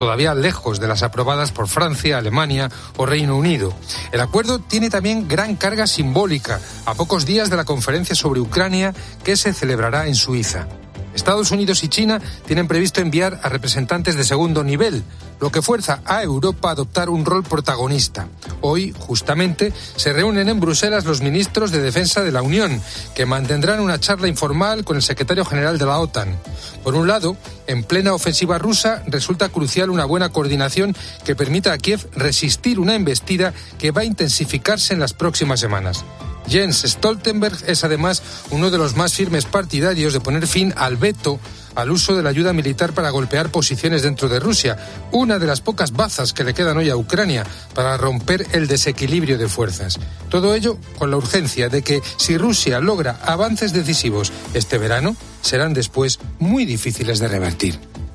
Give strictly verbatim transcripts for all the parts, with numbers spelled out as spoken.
todavía lejos de las aprobadas por Francia, Alemania o Reino Unido. El acuerdo tiene también gran carga simbólica, a pocos días de la conferencia sobre Ucrania que se celebrará en Suiza. Estados Unidos y China tienen previsto enviar a representantes de segundo nivel, lo que fuerza a Europa a adoptar un rol protagonista. Hoy, justamente, se reúnen en Bruselas los ministros de Defensa de la Unión, que mantendrán una charla informal con el secretario general de la OTAN. Por un lado, en plena ofensiva rusa, resulta crucial una buena coordinación que permita a Kiev resistir una embestida que va a intensificarse en las próximas semanas. Jens Stoltenberg es además uno de los más firmes partidarios de poner fin al veto al uso de la ayuda militar para golpear posiciones dentro de Rusia, una de las pocas bazas que le quedan hoy a Ucrania para romper el desequilibrio de fuerzas. Todo ello con la urgencia de que, si Rusia logra avances decisivos este verano, serán después muy difíciles de revertir.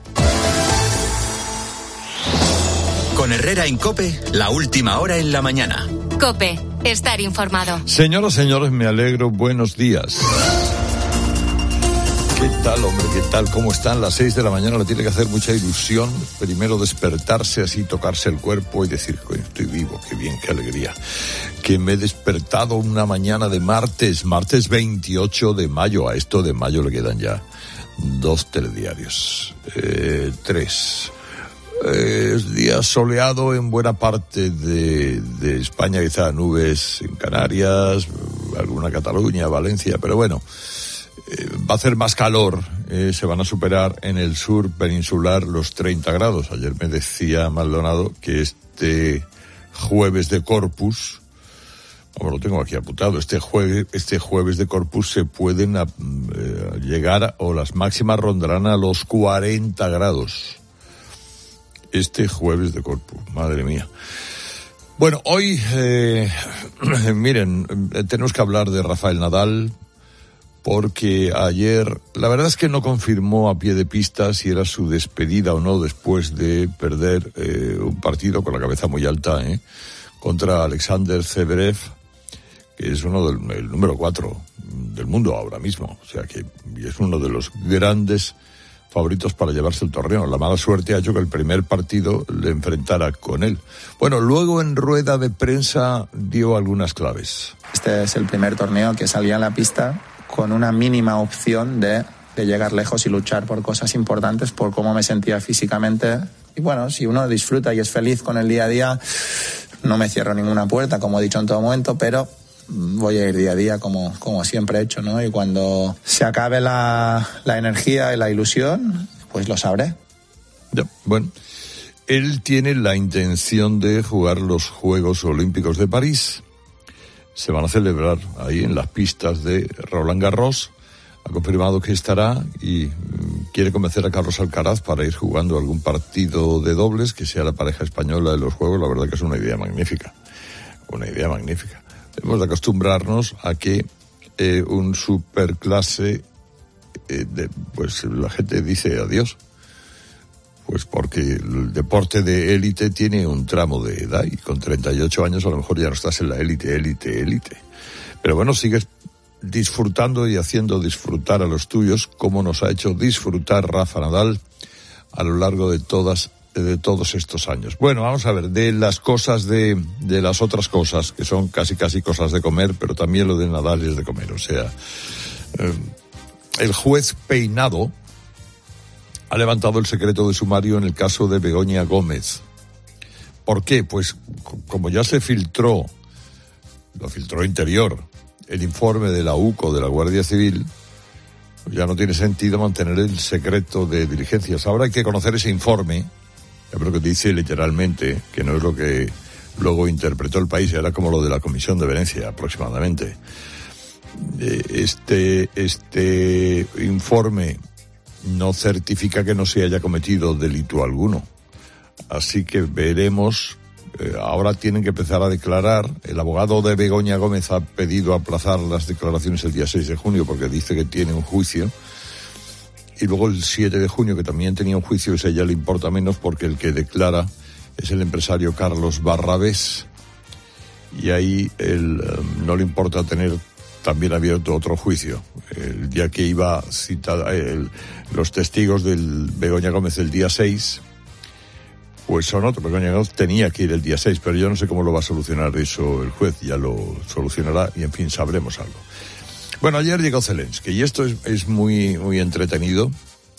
Con Herrera en COPE, la última hora en la mañana. COPE, estar informado. Señoras, señores, me alegro. Buenos días. ¿Qué tal, hombre? ¿Qué tal? ¿Cómo están? Las seis de la mañana le tiene que hacer mucha ilusión. Primero despertarse así, tocarse el cuerpo y decir, coño, estoy vivo, qué bien, qué alegría. Que me he despertado una mañana de martes, martes veintiocho de mayo. A esto de mayo le quedan ya dos telediarios. Eh, tres. Es eh, día soleado en buena parte de, de España, quizá nubes en Canarias, alguna Cataluña, Valencia, pero bueno, eh, va a hacer más calor, eh, se van a superar en el sur peninsular los treinta grados. Ayer me decía Maldonado que este jueves de Corpus, como lo tengo aquí apuntado, este jueves, este jueves de Corpus se pueden a, eh, llegar, o las máximas rondarán a los cuarenta grados. Este jueves de Corpus, madre mía. Bueno, hoy, eh, miren, tenemos que hablar de Rafael Nadal, porque ayer, la verdad es que no confirmó a pie de pista si era su despedida o no después de perder eh, un partido con la cabeza muy alta, eh, contra Alexander Zverev, que es uno del el número cuatro del mundo ahora mismo, o sea que es uno de los grandes favoritos para llevarse el torneo. La mala suerte ha hecho que el primer partido le enfrentara con él. Bueno, luego en rueda de prensa dio algunas claves. Este es el primer torneo que salía a la pista con una mínima opción de, de llegar lejos y luchar por cosas importantes, por cómo me sentía físicamente. Y bueno, si uno disfruta y es feliz con el día a día, no me cierro ninguna puerta, como he dicho en todo momento, pero voy a ir día a día como, como siempre he hecho, ¿no? Y cuando se acabe la, la energía y la ilusión, pues lo sabré. Ya, bueno, él tiene la intención de jugar los Juegos Olímpicos de París. Se van a celebrar ahí en las pistas de Roland Garros. Ha confirmado que estará y quiere convencer a Carlos Alcaraz para ir jugando algún partido de dobles, que sea la pareja española de los Juegos. La verdad que es una idea magnífica, una idea magnífica. Debemos de acostumbrarnos a que eh, un superclase, eh, de, pues la gente dice adiós. Pues porque el deporte de élite tiene un tramo de edad y con treinta y ocho años a lo mejor ya no estás en la élite, élite, élite. Pero bueno, sigues disfrutando y haciendo disfrutar a los tuyos, como nos ha hecho disfrutar Rafa Nadal a lo largo de todas de todos estos años. Bueno, vamos a ver, de las cosas de, de las otras cosas, que son casi casi cosas de comer, pero también lo de Nadal es de comer, o sea, eh, el juez Peinado ha levantado el secreto de sumario en el caso de Begoña Gómez. ¿Por qué? Pues como ya se filtró, lo filtró Interior, el informe de la U C O, de la Guardia Civil, pues ya no tiene sentido mantener el secreto de diligencias. Ahora hay que conocer ese informe. Yo creo que dice literalmente, que no es lo que luego interpretó El País, era como lo de la Comisión de Venecia aproximadamente. Este, este informe no certifica que no se haya cometido delito alguno. Así que veremos, eh, ahora tienen que empezar a declarar. El abogado de Begoña Gómez ha pedido aplazar las declaraciones el día seis de junio porque dice que tiene un juicio. Y luego el siete de junio, que también tenía un juicio, ese ya le importa menos porque el que declara es el empresario Carlos Barrabés. Y ahí él um, no le importa tener también abierto otro juicio. El día que iba a citar el, los testigos del Begoña Gómez el día seis, pues son otros, porque tenía que ir el día seis, pero yo no sé cómo lo va a solucionar eso el juez, ya lo solucionará y en fin, sabremos algo. Bueno, ayer llegó Zelensky y esto es, es muy, muy entretenido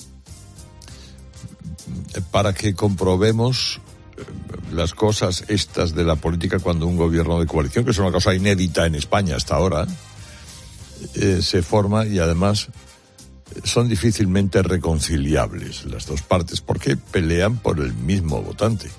para que comprobemos las cosas estas de la política cuando un gobierno de coalición, que es una cosa inédita en España hasta ahora, eh, se forma y además son difícilmente reconciliables las dos partes porque pelean por el mismo votante.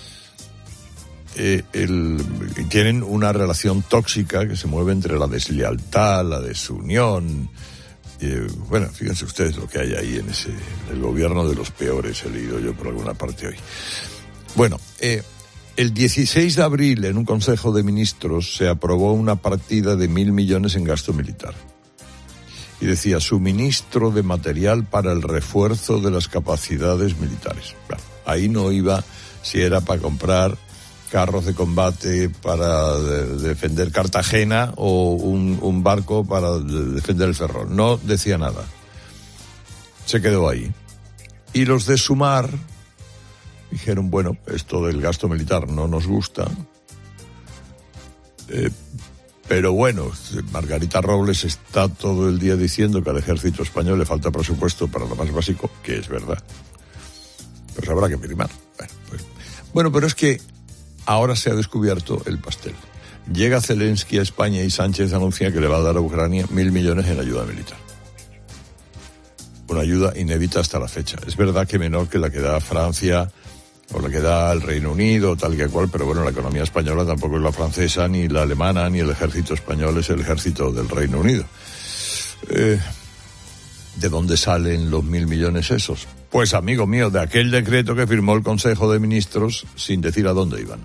Eh, el, tienen una relación tóxica que se mueve entre la deslealtad, la desunión. Eh, bueno, fíjense ustedes lo que hay ahí en ese el gobierno de los peores, he leído yo por alguna parte hoy. Bueno, eh, el dieciséis de abril en un Consejo de Ministros se aprobó una partida de mil millones en gasto militar. Y decía, suministro de material para el refuerzo de las capacidades militares. Bueno, ahí no iba si era para comprar carros de combate para de, defender Cartagena o un, un barco para de, defender el Ferrol. No decía nada. Se quedó ahí. Y los de Sumar dijeron, bueno, esto del gasto militar no nos gusta. Eh, Pero bueno, Margarita Robles está todo el día diciendo que al ejército español le falta presupuesto para lo más básico, que es verdad. Pues habrá que firmar. Bueno, pues, bueno, pero es que ahora se ha descubierto el pastel. Llega Zelensky a España y Sánchez anuncia que le va a dar a Ucrania mil millones en ayuda militar. Una ayuda inédita hasta la fecha. Es verdad que menor que la que da Francia o la que da el Reino Unido, tal que cual, pero bueno, la economía española tampoco es la francesa, ni la alemana, ni el ejército español es el ejército del Reino Unido. Eh, ¿De dónde salen los mil millones esos? Pues, amigo mío, de aquel decreto que firmó el Consejo de Ministros sin decir a dónde iban.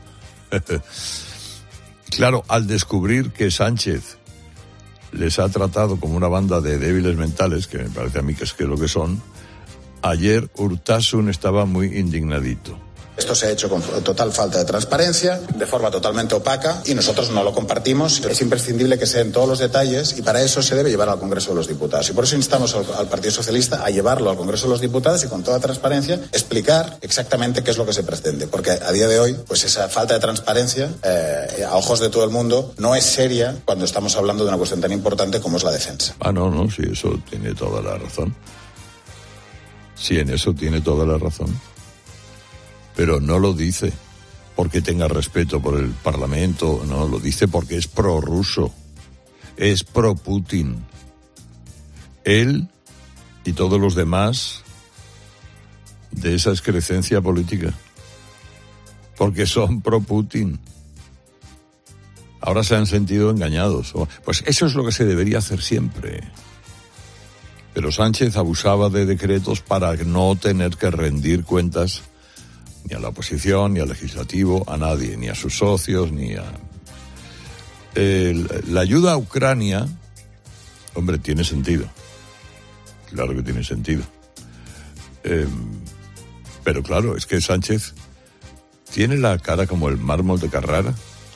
Claro, al descubrir que Sánchez les ha tratado como una banda de débiles mentales, que me parece a mí que es que lo que son, ayer Urtasun estaba muy indignadito. Esto se ha hecho con total falta de transparencia, de forma totalmente opaca, y nosotros no lo compartimos. Es imprescindible que se den todos los detalles y para eso se debe llevar al Congreso de los Diputados. Y por eso instamos al, al Partido Socialista a llevarlo al Congreso de los Diputados y con toda transparencia explicar exactamente qué es lo que se pretende. Porque a día de hoy, pues esa falta de transparencia, eh, a ojos de todo el mundo, no es seria cuando estamos hablando de una cuestión tan importante como es la defensa. Ah, no, no, sí, eso tiene toda la razón. Sí, en eso tiene toda la razón. Pero no lo dice porque tenga respeto por el Parlamento, no, lo dice porque es prorruso, es pro-Putin. Él y todos los demás de esa excrecencia política, porque son pro-Putin. Ahora se han sentido engañados. Pues eso es lo que se debería hacer siempre. Pero Sánchez abusaba de decretos para no tener que rendir cuentas ni a la oposición, ni al legislativo, a nadie, ni a sus socios, ni a... El, la ayuda a Ucrania, hombre, tiene sentido. Claro que tiene sentido. Eh, pero claro, es que Sánchez tiene la cara como el mármol de Carrara.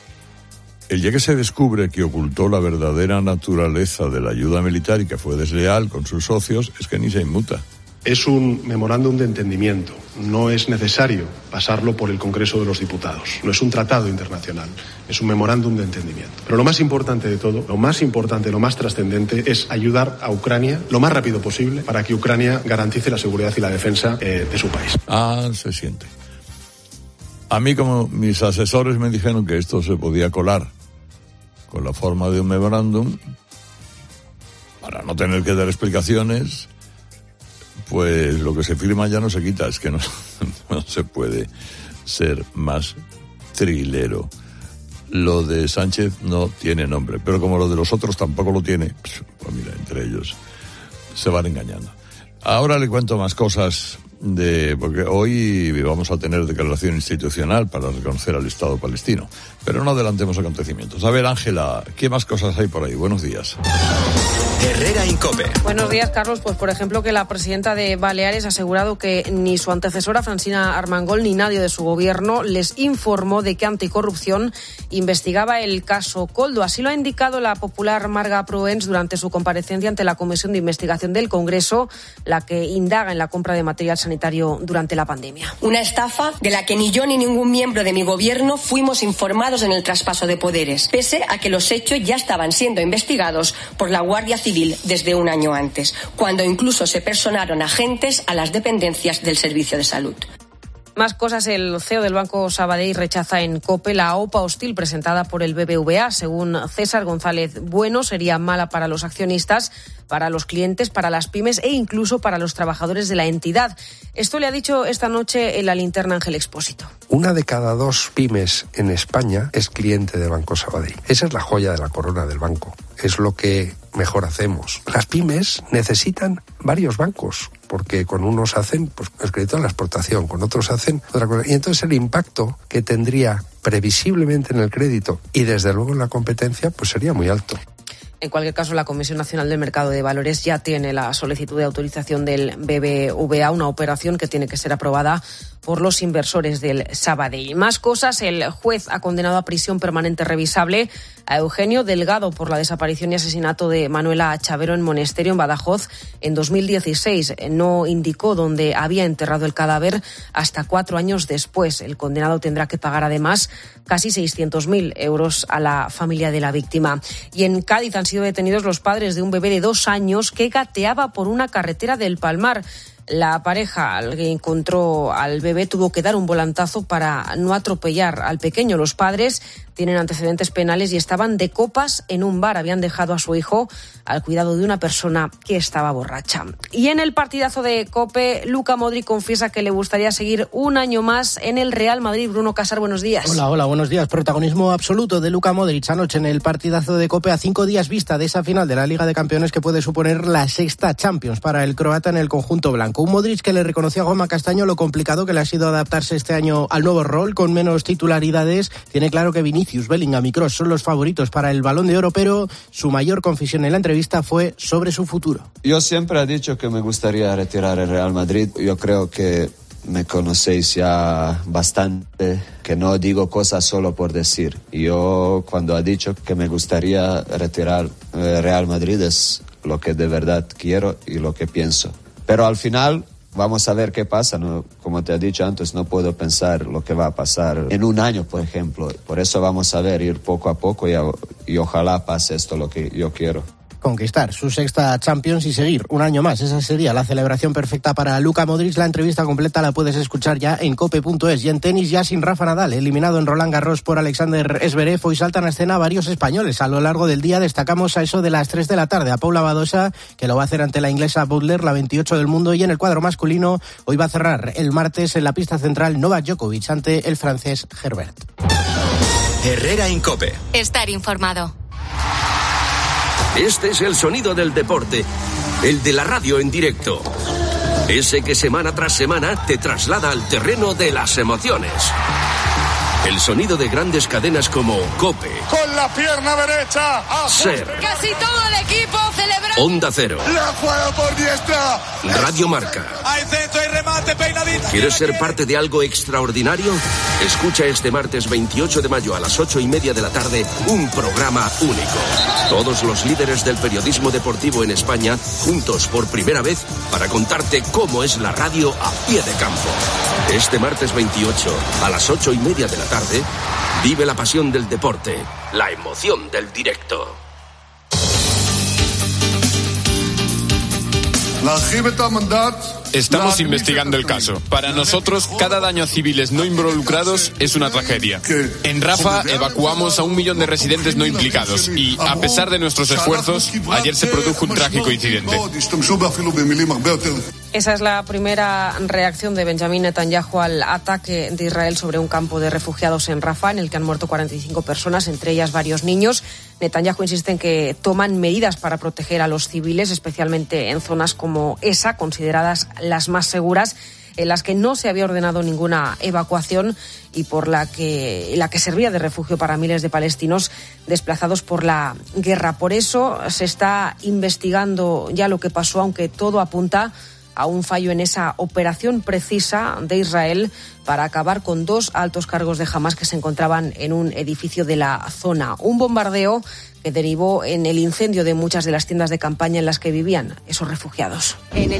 El día que se descubre que ocultó la verdadera naturaleza de la ayuda militar y que fue desleal con sus socios, es que ni se inmuta. Es un memorándum de entendimiento, no es necesario pasarlo por el Congreso de los Diputados, no es un tratado internacional, es un memorándum de entendimiento. Pero lo más importante de todo, lo más importante, lo más trascendente es ayudar a Ucrania lo más rápido posible para que Ucrania garantice la seguridad y la defensa eh, de su país. Ah, se siente. A mí, como mis asesores me dijeron que esto se podía colar con la forma de un memorándum, para no tener que dar explicaciones, pues lo que se firma ya no se quita, es que no, no se puede ser más trilero. Lo de Sánchez no tiene nombre, pero como lo de los otros tampoco lo tiene, pues mira, entre ellos se van engañando. Ahora le cuento más cosas, de porque hoy vamos a tener declaración institucional para reconocer al Estado palestino, pero no adelantemos acontecimientos. A ver, Ángela, ¿qué más cosas hay por ahí? Buenos días. Herrera Incope. Buenos días, Carlos. Pues por ejemplo que la presidenta de Baleares ha asegurado que ni su antecesora Francina Armengol ni nadie de su gobierno les informó de que Anticorrupción investigaba el caso Koldo. Así lo ha indicado la popular Marga Proens durante su comparecencia ante la Comisión de Investigación del Congreso, la que indaga en la compra de material sanitario durante la pandemia. Una estafa de la que ni yo ni ningún miembro de mi gobierno fuimos informados en el traspaso de poderes, pese a que los hechos ya estaban siendo investigados por la Guardia Civil desde un año antes, cuando incluso se personaron agentes a las dependencias del Servicio de Salud. Más cosas, el C E O del Banco Sabadell rechaza en COPE la O P A hostil presentada por el B B V A. Según César González Bueno, sería mala para los accionistas, para los clientes, para las pymes e incluso para los trabajadores de la entidad. Esto le ha dicho esta noche en La Linterna Ángel Expósito. Una de cada dos pymes en España es cliente del Banco Sabadell. Esa es la joya de la corona del banco. Es lo que mejor hacemos. Las pymes necesitan varios bancos, porque con unos hacen pues, el crédito a la exportación, con otros hacen otra cosa. Y entonces el impacto que tendría previsiblemente en el crédito y desde luego en la competencia pues sería muy alto. En cualquier caso, la Comisión Nacional del Mercado de Valores ya tiene la solicitud de autorización del B B V A, una operación que tiene que ser aprobada por los inversores del Sabadell. Más cosas, el juez ha condenado a prisión permanente revisable a Eugenio Delgado por la desaparición y asesinato de Manuela Chavero en Monesterio, en Badajoz, en dos mil dieciséis. No indicó dónde había enterrado el cadáver hasta cuatro años después. El condenado tendrá que pagar además casi seiscientos mil euros a la familia de la víctima. Y en Cádiz han sido detenidos los padres de un bebé de dos años que gateaba por una carretera del Palmar. La pareja al que encontró al bebé tuvo que dar un volantazo para no atropellar al pequeño. Los padres tienen antecedentes penales y estaban de copas en un bar. Habían dejado a su hijo al cuidado de una persona que estaba borracha. Y en el partidazo de COPE, Luka Modric confiesa que le gustaría seguir un año más en el Real Madrid. Bruno Casar, buenos días. Hola, hola, buenos días. Protagonismo absoluto de Luka Modric anoche en el partidazo de COPE a cinco días vista de esa final de la Liga de Campeones que puede suponer la sexta Champions para el croata en el conjunto blanco. Un Modric que le reconoció a Juanma Castaño lo complicado que le ha sido adaptarse este año al nuevo rol con menos titularidades. Tiene claro que Vinicius, Bellingham y Kroos son los favoritos para el Balón de Oro, pero su mayor confesión en la entrevista fue sobre su futuro. Yo siempre he dicho que me gustaría retirar el Real Madrid. Yo creo que me conocéis ya bastante, que no digo cosas solo por decir. Yo cuando he dicho que me gustaría retirar el Real Madrid es lo que de verdad quiero y lo que pienso. Pero al final vamos a ver qué pasa, ¿no? Como te he dicho antes, no puedo pensar lo que va a pasar en un año, por ejemplo. Por eso vamos a ver, ir poco a poco y, a, y ojalá pase esto lo que yo quiero. Conquistar su sexta Champions y seguir un año más. Esa sería la celebración perfecta para Luka Modric. La entrevista completa la puedes escuchar ya en cope punto es. Y en tenis, ya sin Rafa Nadal, eliminado en Roland Garros por Alexander Zverev, hoy saltan a escena varios españoles. A lo largo del día destacamos a eso de las tres de la tarde a Paula Badosa, que lo va a hacer ante la inglesa Butler, la veintiocho del mundo. Y en el cuadro masculino, hoy va a cerrar el martes en la pista central Novak Djokovic ante el francés Herbert. Herrera Incope. Estar informado. Este es el sonido del deporte, el de la radio en directo. Ese que semana tras semana te traslada al terreno de las emociones. El sonido de grandes cadenas como COPE. Con la pierna derecha. SER. Casi todo el equipo celebrando. Onda Cero. La juega por diestra. Radio Marca. Hay centro y remate peinadito. ¿Quieres ser parte de algo extraordinario? Escucha este martes veintiocho de mayo a las ocho y media de la tarde un programa único. Todos los líderes del periodismo deportivo en España juntos por primera vez para contarte cómo es la radio a pie de campo. Este martes veintiocho a las ocho y media de la tarde, vive la pasión del deporte, la emoción del directo. Estamos investigando el caso. Para nosotros, cada daño a civiles no involucrados es una tragedia. En Rafah evacuamos a un millón de residentes no implicados y, a pesar de nuestros esfuerzos, ayer se produjo un trágico incidente. Esa es la primera reacción de Benjamín Netanyahu al ataque de Israel sobre un campo de refugiados en Rafah, en el que han muerto cuarenta y cinco personas, entre ellas varios niños. Netanyahu insiste en que toman medidas para proteger a los civiles, especialmente en zonas como esa, consideradas las más seguras. en las que no se había ordenado ninguna evacuación y por la que, la que servía de refugio para miles de palestinos desplazados por la guerra. Por eso se está investigando ya lo que pasó, aunque todo apunta a un fallo en esa operación precisa de Israel para acabar con dos altos cargos de Hamás que se encontraban en un edificio de la zona. Un bombardeo que derivó en el incendio de muchas de las tiendas de campaña en las que vivían esos refugiados. En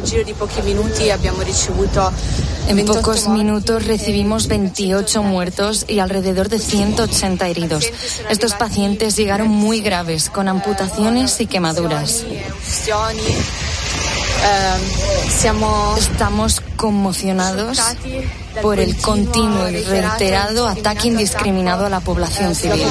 pocos minutos recibimos veintiocho muertos y alrededor de ciento ochenta heridos. Estos pacientes llegaron muy graves, con amputaciones y quemaduras. Estamos conmocionados por el continuo y reiterado ataque indiscriminado a la población civil.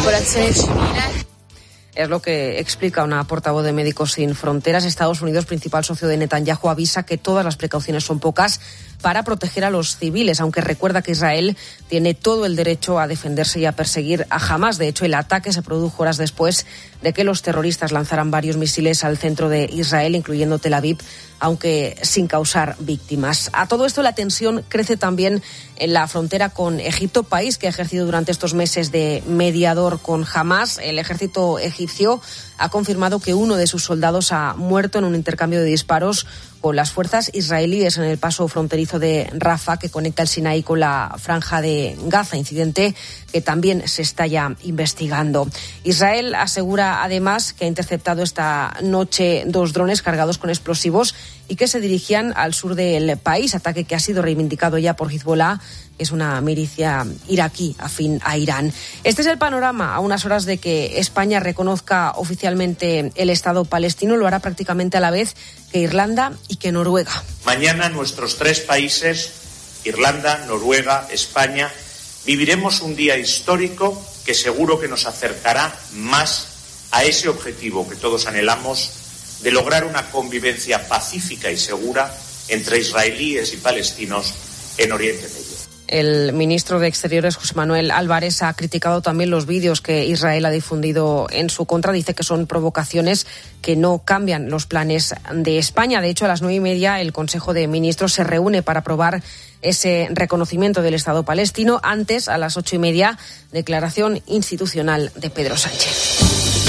Es lo que explica una portavoz de Médicos Sin Fronteras. Estados Unidos, principal socio de Netanyahu, avisa que todas las precauciones son pocas para proteger a los civiles, aunque recuerda que Israel tiene todo el derecho a defenderse y a perseguir a Hamás. De hecho, el ataque se produjo horas después de que los terroristas lanzaran varios misiles al centro de Israel, incluyendo Tel Aviv, aunque sin causar víctimas. A todo esto, la tensión crece también en la frontera con Egipto, país que ha ejercido durante estos meses de mediador con Hamás. El ejército egipcio ha confirmado que uno de sus soldados ha muerto en un intercambio de disparos con las fuerzas israelíes en el paso fronterizo de Rafah, que conecta el Sinaí con la franja de Gaza, incidente que también se está ya investigando. Israel asegura además que ha interceptado esta noche dos drones cargados con explosivos y que se dirigían al sur del país, ataque que ha sido reivindicado ya por Hezbollah, que es una milicia iraquí afín a Irán. Este es el panorama a unas horas de que España reconozca oficialmente el Estado palestino. Lo hará prácticamente a la vez que Irlanda y que Noruega. Mañana nuestros tres países, Irlanda, Noruega, España, viviremos un día histórico que seguro que nos acercará más a ese objetivo que todos anhelamos de lograr una convivencia pacífica y segura entre israelíes y palestinos en Oriente Medio. El ministro de Exteriores, José Manuel Álvarez, ha criticado también los vídeos que Israel ha difundido en su contra. Dice que son provocaciones que no cambian los planes de España. De hecho, a las nueve y media el Consejo de Ministros se reúne para aprobar ese reconocimiento del Estado palestino. Antes, a las ocho y media, declaración institucional de Pedro Sánchez.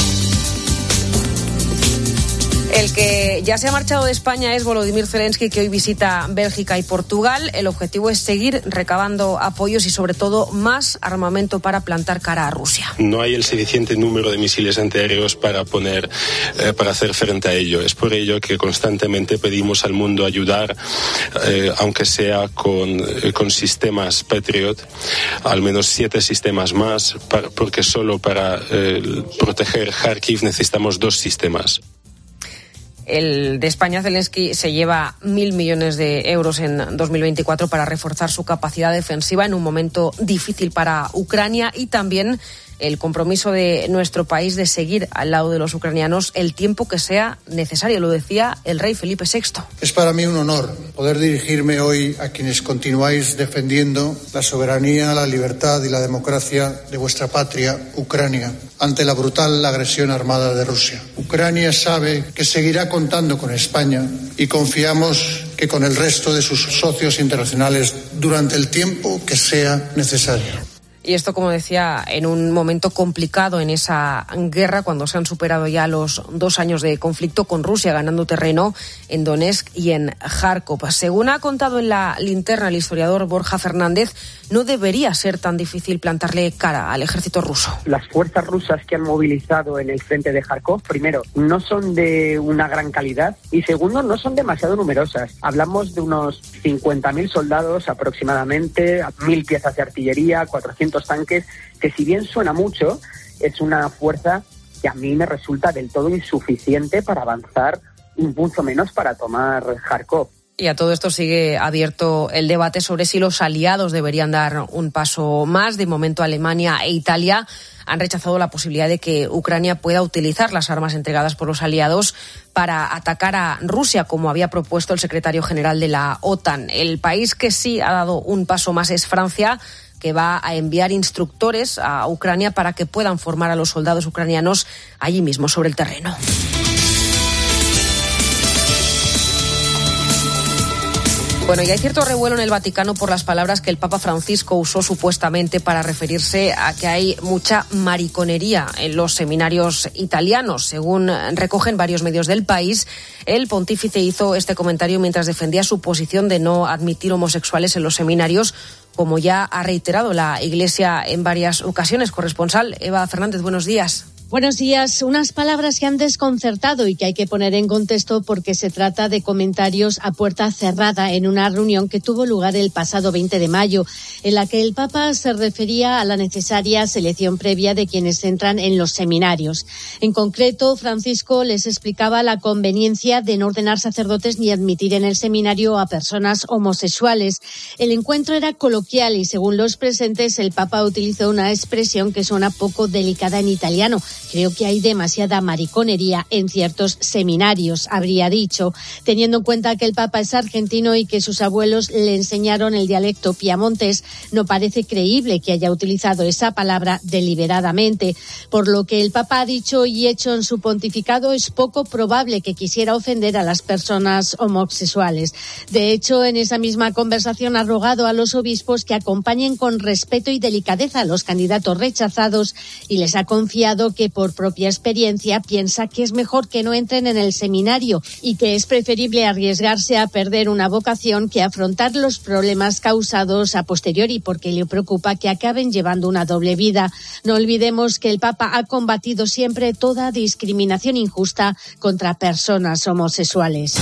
El que ya se ha marchado de España es Volodymyr Zelensky, que hoy visita Bélgica y Portugal. El objetivo es seguir recabando apoyos y, sobre todo, más armamento para plantar cara a Rusia. No hay el suficiente número de misiles antiaéreos para poner, eh, para hacer frente a ello. Es por ello que constantemente pedimos al mundo ayudar, eh, aunque sea con, eh, con sistemas Patriot, al menos siete sistemas más, para, porque solo para eh, proteger Kharkiv necesitamos dos sistemas. El de España, Zelensky, se lleva mil millones de euros en dos mil veinticuatro para reforzar su capacidad defensiva en un momento difícil para Ucrania, y también el compromiso de nuestro país de seguir al lado de los ucranianos el tiempo que sea necesario. Lo decía el rey Felipe sexto. Es para mí un honor poder dirigirme hoy a quienes continuáis defendiendo la soberanía, la libertad y la democracia de vuestra patria, Ucrania, ante la brutal agresión armada de Rusia. Ucrania sabe que seguirá contando con España y confiamos que con el resto de sus socios internacionales durante el tiempo que sea necesario. Y esto, como decía, en un momento complicado en esa guerra, cuando se han superado ya los dos años de conflicto, con Rusia ganando terreno en Donetsk y en Kharkov. Según ha contado en la linterna el historiador Borja Fernández, no debería ser tan difícil plantarle cara al ejército ruso. Las fuerzas rusas que han movilizado en el frente de Kharkov, primero, no son de una gran calidad y, segundo, no son demasiado numerosas. Hablamos de unos cincuenta mil soldados aproximadamente, mil piezas de artillería, cuatrocientos tanques, que si bien suena mucho, es una fuerza que a mí me resulta del todo insuficiente para avanzar, y mucho menos para tomar Kharkov. Y a todo esto sigue abierto el debate sobre si los aliados deberían dar un paso más. De momento, Alemania e Italia han rechazado la posibilidad de que Ucrania pueda utilizar las armas entregadas por los aliados para atacar a Rusia, como había propuesto el secretario general de la OTAN. El país que sí ha dado un paso más es Francia, que va a enviar instructores a Ucrania para que puedan formar a los soldados ucranianos allí mismo sobre el terreno. Bueno, y hay cierto revuelo en el Vaticano por las palabras que el Papa Francisco usó supuestamente para referirse a que hay mucha mariconería en los seminarios italianos. Según recogen varios medios del país, el pontífice hizo este comentario mientras defendía su posición de no admitir homosexuales en los seminarios, como ya ha reiterado la Iglesia en varias ocasiones. Corresponsal Eva Fernández, buenos días. Buenos días. Unas palabras que han desconcertado y que hay que poner en contexto porque se trata de comentarios a puerta cerrada en una reunión que tuvo lugar el pasado veinte de mayo, en la que el Papa se refería a la necesaria selección previa de quienes entran en los seminarios. En concreto, Francisco les explicaba la conveniencia de no ordenar sacerdotes ni admitir en el seminario a personas homosexuales. El encuentro era coloquial y, según los presentes, el Papa utilizó una expresión que suena poco delicada en italiano. Creo que hay demasiada mariconería en ciertos seminarios, habría dicho, teniendo en cuenta que el Papa es argentino y que sus abuelos le enseñaron el dialecto piamontés. No parece creíble que haya utilizado esa palabra deliberadamente. Por lo que el Papa ha dicho y hecho en su pontificado, es poco probable que quisiera ofender a las personas homosexuales. De hecho, en esa misma conversación ha rogado a los obispos que acompañen con respeto y delicadeza a los candidatos rechazados y les ha confiado que por propia experiencia piensa que es mejor que no entren en el seminario y que es preferible arriesgarse a perder una vocación que afrontar los problemas causados a posteriori, porque le preocupa que acaben llevando una doble vida. No olvidemos que el Papa ha combatido siempre toda discriminación injusta contra personas homosexuales.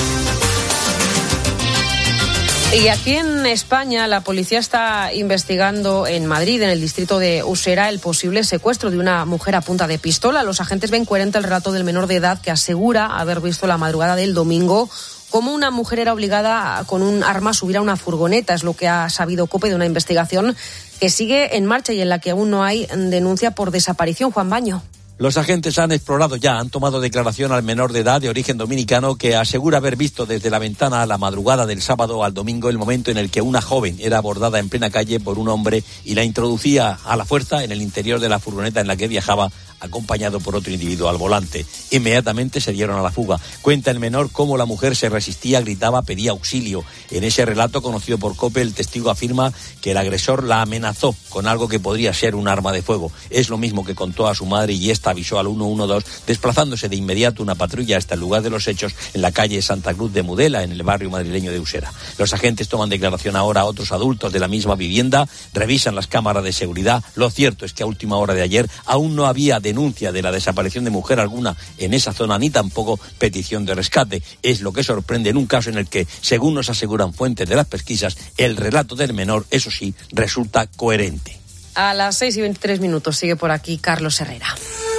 Y aquí en España la policía está investigando en Madrid, en el distrito de Usera, el posible secuestro de una mujer a punta de pistola. Los agentes ven coherente el relato del menor de edad que asegura haber visto la madrugada del domingo cómo una mujer era obligada con un arma a subir a una furgoneta. Es lo que ha sabido COPE de una investigación que sigue en marcha y en la que aún no hay denuncia por desaparición. Juan Baño. Los agentes han explorado ya, han tomado declaración al menor de edad de origen dominicano que asegura haber visto desde la ventana a la madrugada del sábado al domingo el momento en el que una joven era abordada en plena calle por un hombre y la introducía a la fuerza en el interior de la furgoneta en la que viajaba, acompañado por otro individuo al volante. Inmediatamente se dieron a la fuga. Cuenta el menor cómo la mujer se resistía, gritaba, pedía auxilio. En ese relato conocido por COPE, el testigo afirma que el agresor la amenazó con algo que podría ser un arma de fuego. Es lo mismo que contó a su madre y esta avisó al uno uno dos, desplazándose de inmediato una patrulla hasta el lugar de los hechos en la calle Santa Cruz de Mudela, en el barrio madrileño de Usera. Los agentes toman declaración ahora a otros adultos de la misma vivienda, revisan las cámaras de seguridad. Lo cierto es que a última hora de ayer aún no había denuncia de la desaparición de mujer alguna en esa zona, ni tampoco petición de rescate. Es lo que sorprende en un caso en el que, según nos aseguran fuentes de las pesquisas, el relato del menor, eso sí, resulta coherente. A las seis y veintitrés minutos sigue por aquí Carlos Herrera.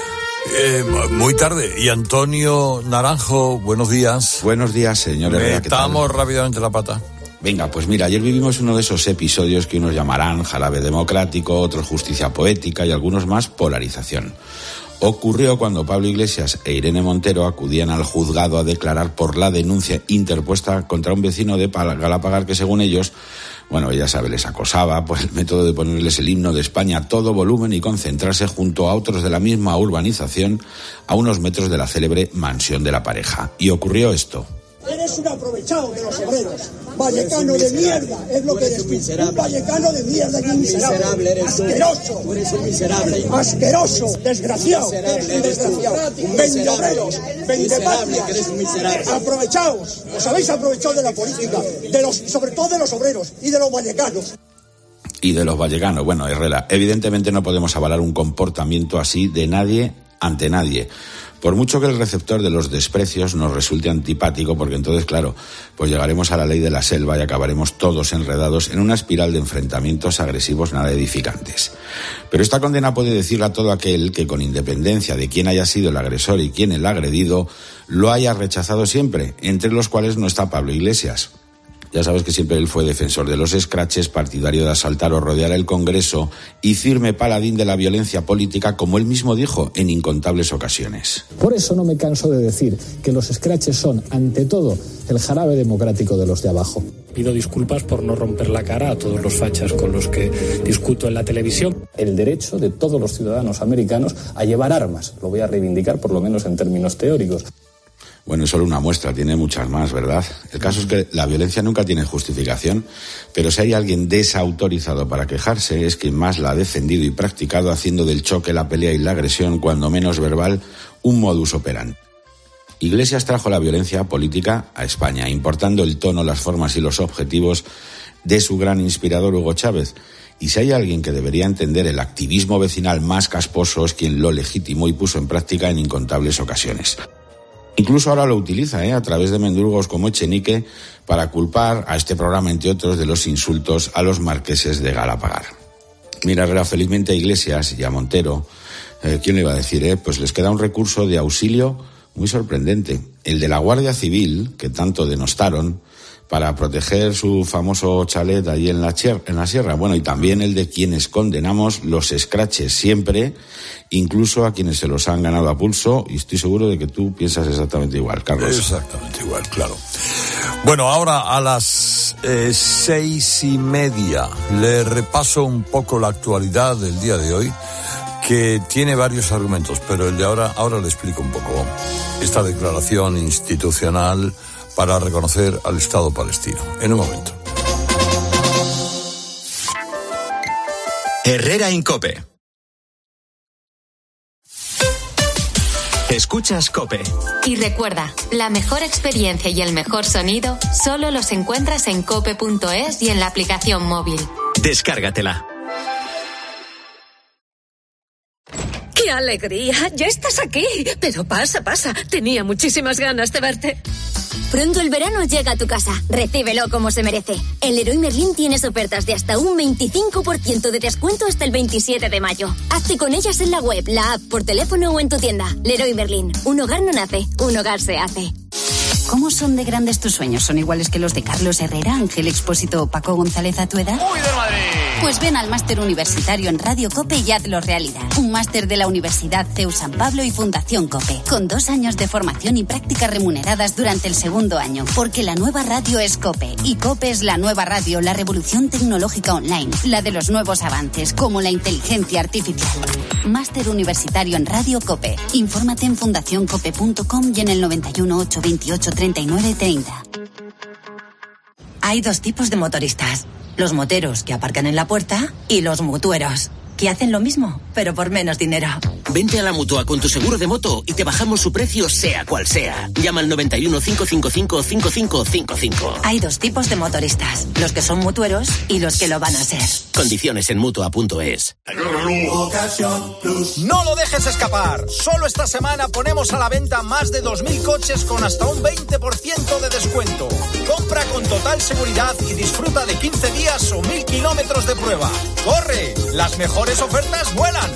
Eh, muy tarde. Y Antonio Naranjo, buenos días. Buenos días, señor Herrera. Metamos rápidamente la pata. Venga, pues mira, ayer vivimos uno de esos episodios que unos llamarán jarabe democrático, otros justicia poética y algunos más polarización. Ocurrió cuando Pablo Iglesias e Irene Montero acudían al juzgado a declarar por la denuncia interpuesta contra un vecino de Galapagar que, según ellos, bueno, ya sabe, les acosaba por el método de ponerles el himno de España a todo volumen y concentrarse junto a otros de la misma urbanización a unos metros de la célebre mansión de la pareja. Y ocurrió esto. Eres un aprovechado de los obreros. Vallecano de mierda, es lo que eres tú. Un vallecano de mierda, un miserable. Eres asqueroso. Tú eres un miserable. Asqueroso, desgraciado. Eres un desgraciado. Vende obreros, vende patrias. Aprovechaos. Os habéis aprovechado de la política, de los, sobre todo de los obreros y de los vallecanos. Y de los vallecanos. Bueno, Herrera, evidentemente no podemos avalar un comportamiento así de nadie ante nadie. Por mucho que el receptor de los desprecios nos resulte antipático, porque entonces, claro, pues llegaremos a la ley de la selva y acabaremos todos enredados en una espiral de enfrentamientos agresivos nada edificantes. Pero esta condena puede decirle a todo aquel que, con independencia de quién haya sido el agresor y quién el agredido, lo haya rechazado siempre, entre los cuales no está Pablo Iglesias. Ya sabes que siempre él fue defensor de los escraches, partidario de asaltar o rodear el Congreso y firme paladín de la violencia política, como él mismo dijo en incontables ocasiones. Por eso no me canso de decir que los escraches son, ante todo, el jarabe democrático de los de abajo. Pido disculpas por no romper la cara a todos los fachas con los que discuto en la televisión. El derecho de todos los ciudadanos americanos a llevar armas, lo voy a reivindicar por lo menos en términos teóricos. Bueno, es solo una muestra, tiene muchas más, ¿verdad? El caso es que la violencia nunca tiene justificación, pero si hay alguien desautorizado para quejarse, es quien más la ha defendido y practicado, haciendo del choque, la pelea y la agresión, cuando menos verbal, un modus operandi. Iglesias trajo la violencia política a España, importando el tono, las formas y los objetivos de su gran inspirador Hugo Chávez. Y si hay alguien que debería entender el activismo vecinal más casposo, es quien lo legitimó y puso en práctica en incontables ocasiones. Incluso ahora lo utiliza, ¿eh? a través de mendrugos como Echenique, para culpar a este programa, entre otros, de los insultos a los marqueses de Galapagar. Mira, Herrera, felizmente a Iglesias y a Montero, eh, ¿quién le iba a decir? Eh? Pues les queda un recurso de auxilio muy sorprendente. El de la Guardia Civil, que tanto denostaron, para proteger su famoso chalet allí en la, chier- en la sierra. Bueno, y también el de quienes condenamos los escraches siempre, incluso a quienes se los han ganado a pulso, y estoy seguro de que tú piensas exactamente igual, Carlos. Exactamente igual, claro. Bueno, ahora a las eh, seis y media le repaso un poco la actualidad del día de hoy, que tiene varios argumentos, pero el de ahora, ahora le explico un poco esta declaración institucional para reconocer al Estado palestino. En un momento. Herrera en COPE. Escuchas COPE. Y recuerda, la mejor experiencia y el mejor sonido solo los encuentras en cope punto es y en la aplicación móvil. Descárgatela. ¡Qué alegría! ¡Ya estás aquí! Pero pasa, pasa. Tenía muchísimas ganas de verte. Pronto el verano llega a tu casa. Recíbelo como se merece. El Leroy Merlin tienes ofertas de hasta un veinticinco por ciento de descuento hasta el veintisiete de mayo. Hazte con ellas en la web, la app, por teléfono o en tu tienda. Leroy Merlin. Un hogar no nace, un hogar se hace. ¿Cómo son de grandes tus sueños? ¿Son iguales que los de Carlos Herrera, Ángel Expósito o Paco González a tu edad? ¡Muy de Madrid! Pues ven al máster universitario en Radio COPE y hazlo realidad. Un máster de la Universidad C E U San Pablo y Fundación COPE, con dos años de formación y prácticas remuneradas durante el segundo año. Porque la nueva radio es COPE, y COPE es la nueva radio, la revolución tecnológica online, la de los nuevos avances, como la inteligencia artificial. Máster universitario en Radio COPE. Infórmate en fundación cope punto com y en el noventa y uno, ochocientos veintiocho, treinta y nueve treinta. Hay dos tipos de motoristas. Los moteros que aparcan en la puerta y los mutueros, que hacen lo mismo, pero por menos dinero. Vente a la Mutua con tu seguro de moto y te bajamos su precio sea cual sea. Llama al noventa y uno, cinco cinco cinco, cinco cinco cinco cinco. Hay dos tipos de motoristas, los que son mutueros y los que lo van a ser. Condiciones en mutua punto es. No lo dejes escapar. Solo esta semana ponemos a la venta más de dos mil coches con hasta un veinte por ciento de descuento. Compra con total seguridad y disfruta de quince días o mil kilómetros de prueba. ¡Corre! Las mejores ofertas vuelan.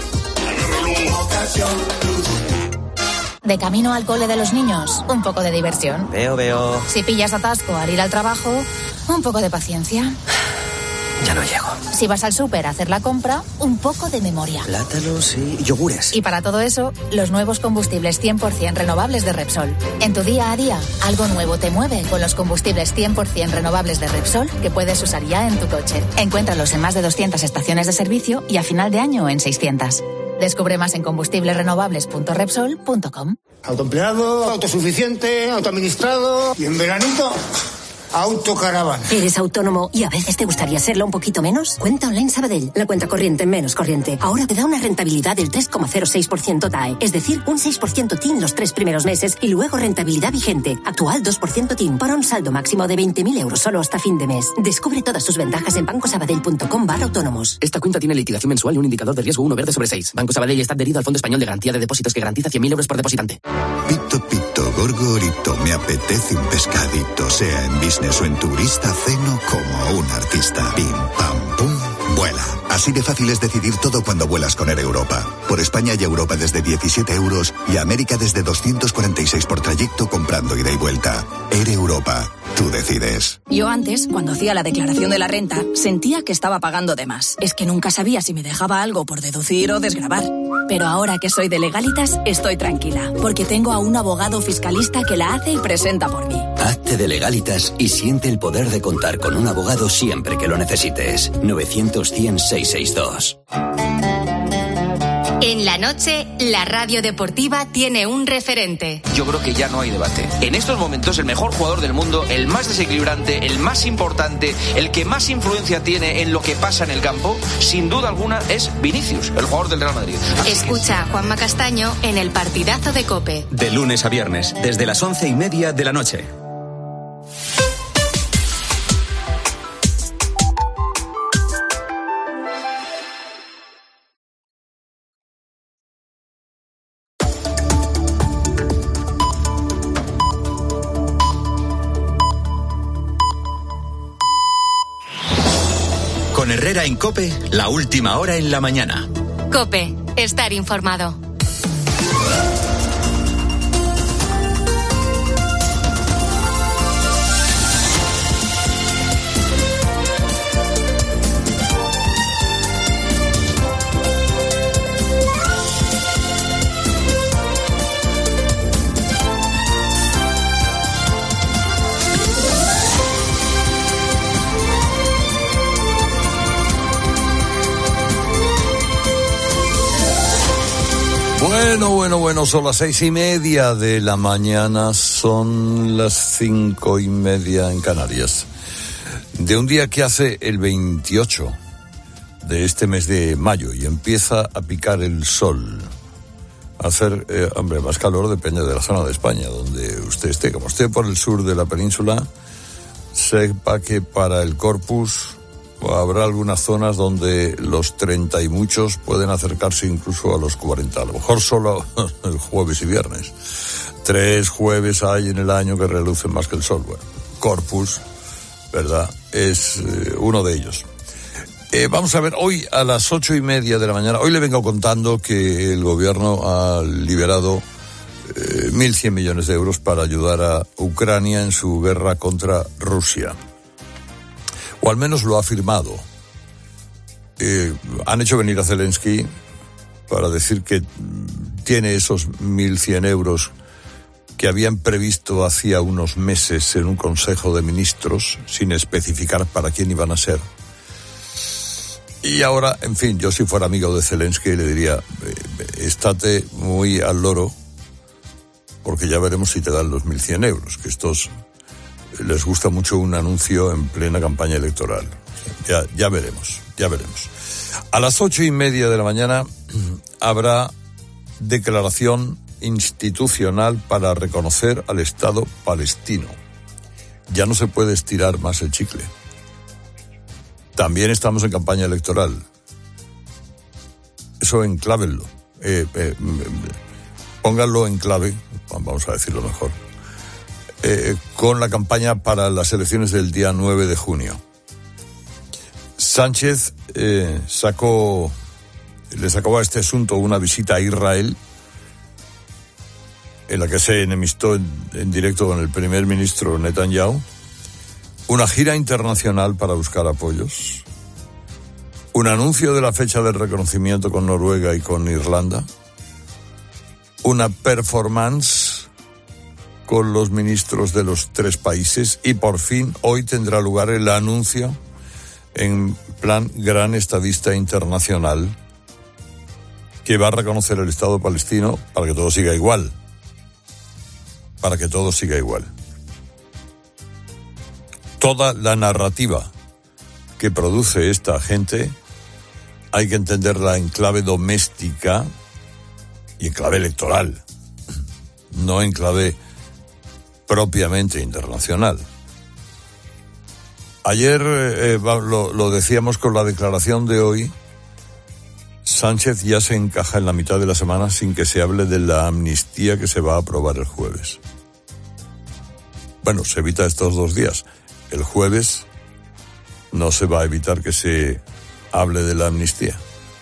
De camino al cole de los niños, un poco de diversión. Veo, veo. Si pillas atasco al ir al trabajo, un poco de paciencia. Ya no llego. Si vas al súper a hacer la compra, un poco de memoria. Plátanos y yogures. Y para todo eso, los nuevos combustibles cien por ciento renovables de Repsol. En tu día a día, algo nuevo te mueve con los combustibles cien por ciento renovables de Repsol que puedes usar ya en tu coche. Encuéntralos en más de doscientas estaciones de servicio y a final de año en seiscientas. Descubre más en combustibles renovables punto repsol punto com. Autoempleado, autosuficiente, autoadministrado y en veranito, autocaravana. ¿Eres autónomo y a veces te gustaría serlo un poquito menos? Cuenta Online Sabadell, la cuenta corriente menos corriente. Ahora te da una rentabilidad del tres coma cero seis por ciento T A E, es decir, un seis por ciento T I N los tres primeros meses y luego rentabilidad vigente, actual dos por ciento T I N, para un saldo máximo de veinte mil euros solo hasta fin de mes. Descubre todas sus ventajas en bancosabadell punto com barra autónomos. Esta cuenta tiene liquidación mensual y un indicador de riesgo uno verde sobre seis. Banco Sabadell está adherido al Fondo Español de Garantía de Depósitos que garantiza cien mil euros por depositante. Pito, pito, gorgorito, me apetece un pescadito, sea en business o en turista, ceno como un artista. Pim, pam, pum, vuela. Así de fácil es decidir todo cuando vuelas con Air Europa. Por España y Europa desde diecisiete euros y América desde doscientos cuarenta y seis por trayecto comprando ida y vuelta. Air Europa. Tú decides. Yo antes, cuando hacía la declaración de la renta, sentía que estaba pagando de más. Es que nunca sabía si me dejaba algo por deducir o desgravar. Pero ahora que soy de Legalitas, estoy tranquila, porque tengo a un abogado fiscalista que la hace y presenta por mí. Hazte de Legalitas y siente el poder de contar con un abogado siempre que lo necesites. novecientos, cien, seiscientos sesenta y dos. En la noche, la radio deportiva tiene un referente. Yo creo que ya no hay debate. En estos momentos, el mejor jugador del mundo, el más desequilibrante, el más importante, el que más influencia tiene en lo que pasa en el campo, sin duda alguna, es Vinicius, el jugador del Real Madrid. Escucha a Juanma Castaño en el partidazo de COPE. De lunes a viernes, desde las once y media de la noche. Con Herrera en COPE, la última hora en la mañana. COPE, estar informado. Bueno, bueno, bueno, son las seis y media de la mañana, son las cinco y media en Canarias. De un día que hace el veintiocho de este mes de mayo y empieza a picar el sol. Hacer, eh, hombre, más calor depende de la zona de España donde usted esté. Como esté por el sur de la península, sepa que para el Corpus habrá algunas zonas donde los treinta y muchos pueden acercarse incluso a los cuarenta. A lo mejor solo el jueves y viernes. Tres jueves hay en el año que relucen más que el sol. Bueno, Corpus, ¿verdad?, es eh, uno de ellos. Eh, vamos a ver, hoy a las ocho y media de la mañana, hoy le vengo contando que el gobierno ha liberado eh, mil cien millones de euros para ayudar a Ucrania en su guerra contra Rusia. O al menos lo ha afirmado. Eh, han hecho venir a Zelensky para decir que tiene esos mil cien euros que habían previsto hacía unos meses en un consejo de ministros, sin especificar para quién iban a ser. Y ahora, en fin, yo si fuera amigo de Zelensky le diría, eh, estate muy al loro, porque ya veremos si te dan los mil cien euros, que estos les gusta mucho un anuncio en plena campaña electoral. Ya, ya veremos, ya veremos. A las ocho y media de la mañana habrá declaración institucional para reconocer al Estado palestino. Ya no se puede estirar más el chicle. También estamos en campaña electoral. Eso enclávenlo. Eh, eh, pónganlo en clave, vamos a decirlo mejor. Eh, con la campaña para las elecciones del día nueve de junio. Sánchez eh, sacó, le sacó a este asunto una visita a Israel, en la que se enemistó en, en directo con el primer ministro Netanyahu, una gira internacional para buscar apoyos, un anuncio de la fecha del reconocimiento con Noruega y con Irlanda, una performance con los ministros de los tres países y por fin hoy tendrá lugar el anuncio en plan gran estadista internacional que va a reconocer el Estado palestino para que todo siga igual. Para que todo siga igual. Toda la narrativa que produce esta gente hay que entenderla en clave doméstica y en clave electoral, no en clave propiamente internacional. Ayer, eh, lo, lo decíamos con la declaración de hoy, Sánchez ya se encaja en la mitad de la semana sin que se hable de la amnistía que se va a aprobar el jueves. Bueno, se evita estos dos días. El jueves no se va a evitar que se hable de la amnistía.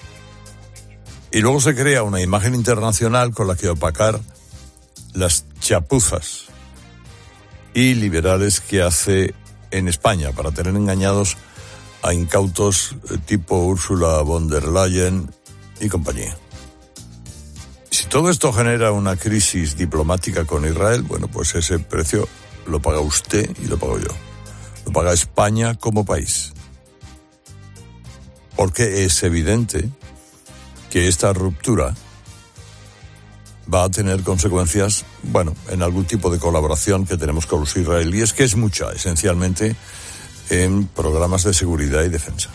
Y luego se crea una imagen internacional con la que opacar las chapuzas y liberales que hace en España para tener engañados a incautos tipo Ursula von der Leyen y compañía. Si todo esto genera una crisis diplomática con Israel, bueno, pues ese precio lo paga usted y lo pago yo. Lo paga España como país. Porque es evidente que esta ruptura va a tener consecuencias, bueno, en algún tipo de colaboración que tenemos con los israelíes, que es mucha, esencialmente en programas de seguridad y defensa.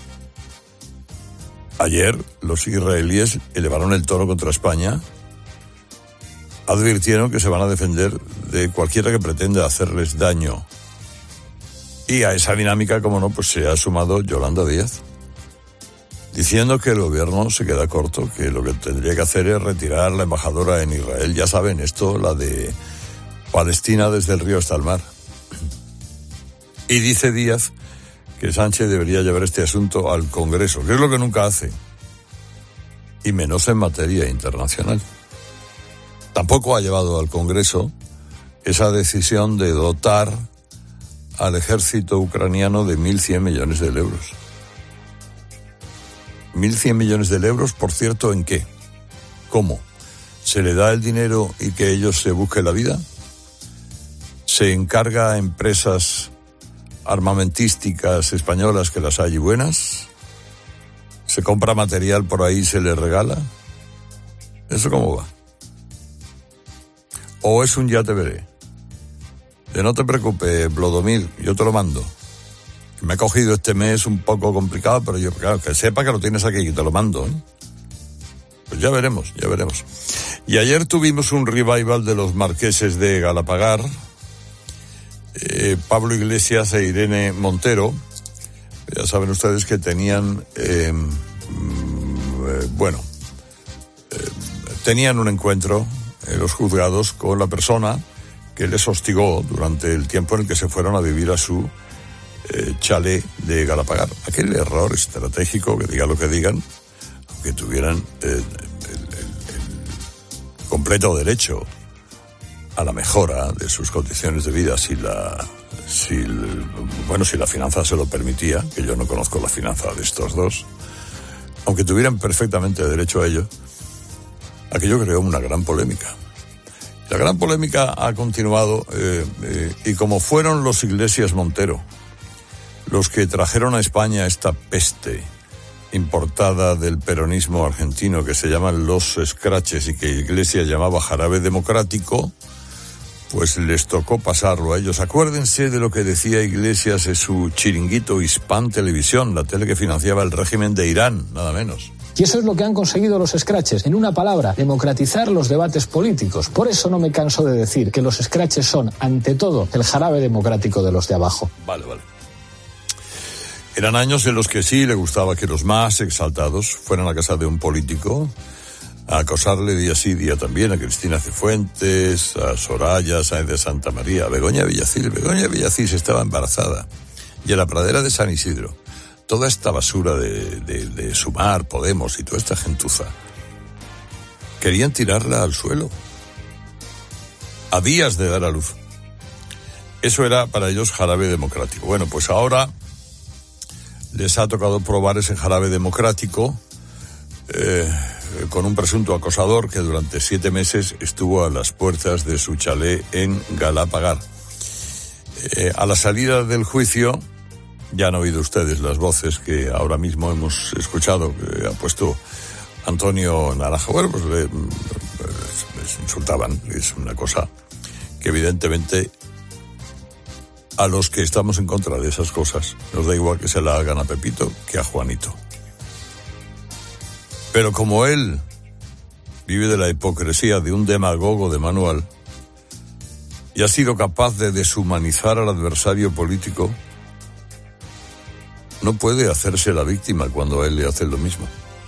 Ayer los israelíes elevaron el tono contra España, advirtieron que se van a defender de cualquiera que pretenda hacerles daño. Y a esa dinámica, como no, pues se ha sumado Yolanda Díaz, diciendo que el gobierno se queda corto, que lo que tendría que hacer es retirar la embajadora en Israel. Ya saben, esto, la de Palestina desde el río hasta el mar. Y dice Díaz que Sánchez debería llevar este asunto al Congreso, que es lo que nunca hace, y menos en materia internacional. Tampoco ha llevado al Congreso esa decisión de dotar al ejército ucraniano de mil cien millones de euros. mil cien millones de euros, por cierto, ¿en qué? ¿Cómo? ¿Se le da el dinero y que ellos se busquen la vida? ¿Se encarga a empresas armamentísticas españolas, que las hay buenas? ¿Se compra material por ahí y se le regala? ¿Eso cómo va? ¿O es un ya te veré? De no te preocupes, Vlodomir, yo te lo mando. Me he cogido este mes un poco complicado, pero yo, claro, que sepa que lo tienes aquí, que te lo mando, ¿eh? Pues ya veremos, ya veremos. Y ayer tuvimos un revival de los marqueses de Galapagar, eh, Pablo Iglesias e Irene Montero. Ya saben ustedes que tenían, eh, eh, bueno, eh, tenían un encuentro en los juzgados con la persona que les hostigó durante el tiempo en el que se fueron a vivir a su eh, chalet de Galapagar. Aquel error estratégico, que digan lo que digan, aunque tuvieran eh, el, el, el completo derecho a la mejora de sus condiciones de vida, si la, si el, bueno, si la finanza se lo permitía, que yo no conozco la finanza de estos dos, aunque tuvieran perfectamente derecho a ello, aquello creó una gran polémica. La gran polémica ha continuado, eh, eh, y como fueron los Iglesias Montero los que trajeron a España esta peste importada del peronismo argentino que se llaman los scratches y que Iglesias llamaba jarabe democrático, pues les tocó pasarlo a ellos. Acuérdense de lo que decía Iglesias en su chiringuito Hispan Televisión, la tele que financiaba el régimen de Irán, nada menos. Y eso es lo que han conseguido los scratches. En una palabra, democratizar los debates políticos. Por eso no me canso de decir que los scratches son, ante todo, el jarabe democrático de los de abajo. Vale, vale. Eran años en los que sí le gustaba que los más exaltados fueran a casa de un político a acosarle día sí, día también a Cristina Cifuentes, a Soraya Sáenz de Santa María, a Begoña Villacís. Begoña Villacís estaba embarazada. Y a la pradera de San Isidro, toda esta basura de, de, de Sumar, Podemos y toda esta gentuza, querían tirarla al suelo a días de dar a luz. Eso era para ellos jarabe democrático. Bueno, pues ahora les ha tocado probar ese jarabe democrático eh, con un presunto acosador que durante siete meses estuvo a las puertas de su chalet en Galapagar. Eh, a la salida del juicio, ya han oído ustedes las voces que ahora mismo hemos escuchado, que ha puesto Antonio Naranjo. Bueno, pues le, les, les insultaban. Es una cosa que evidentemente a los que estamos en contra de esas cosas nos da igual que se la hagan a Pepito que a Juanito. Pero como él vive de la hipocresía de un demagogo de manual y ha sido capaz de deshumanizar al adversario político, no puede hacerse la víctima cuando a él le hacen lo mismo.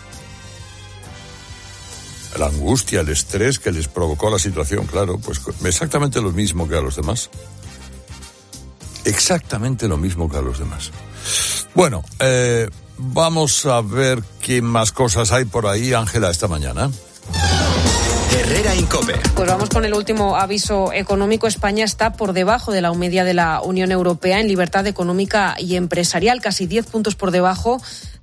La angustia, el estrés que les provocó la situación, claro, pues exactamente lo mismo que a los demás. Exactamente lo mismo que a los demás. Bueno, eh, vamos a ver qué más cosas hay por ahí, Ángela, esta mañana. Herrera Incope. Pues vamos con el último aviso económico. España está por debajo de la media de la Unión Europea en libertad económica y empresarial, casi diez puntos por debajo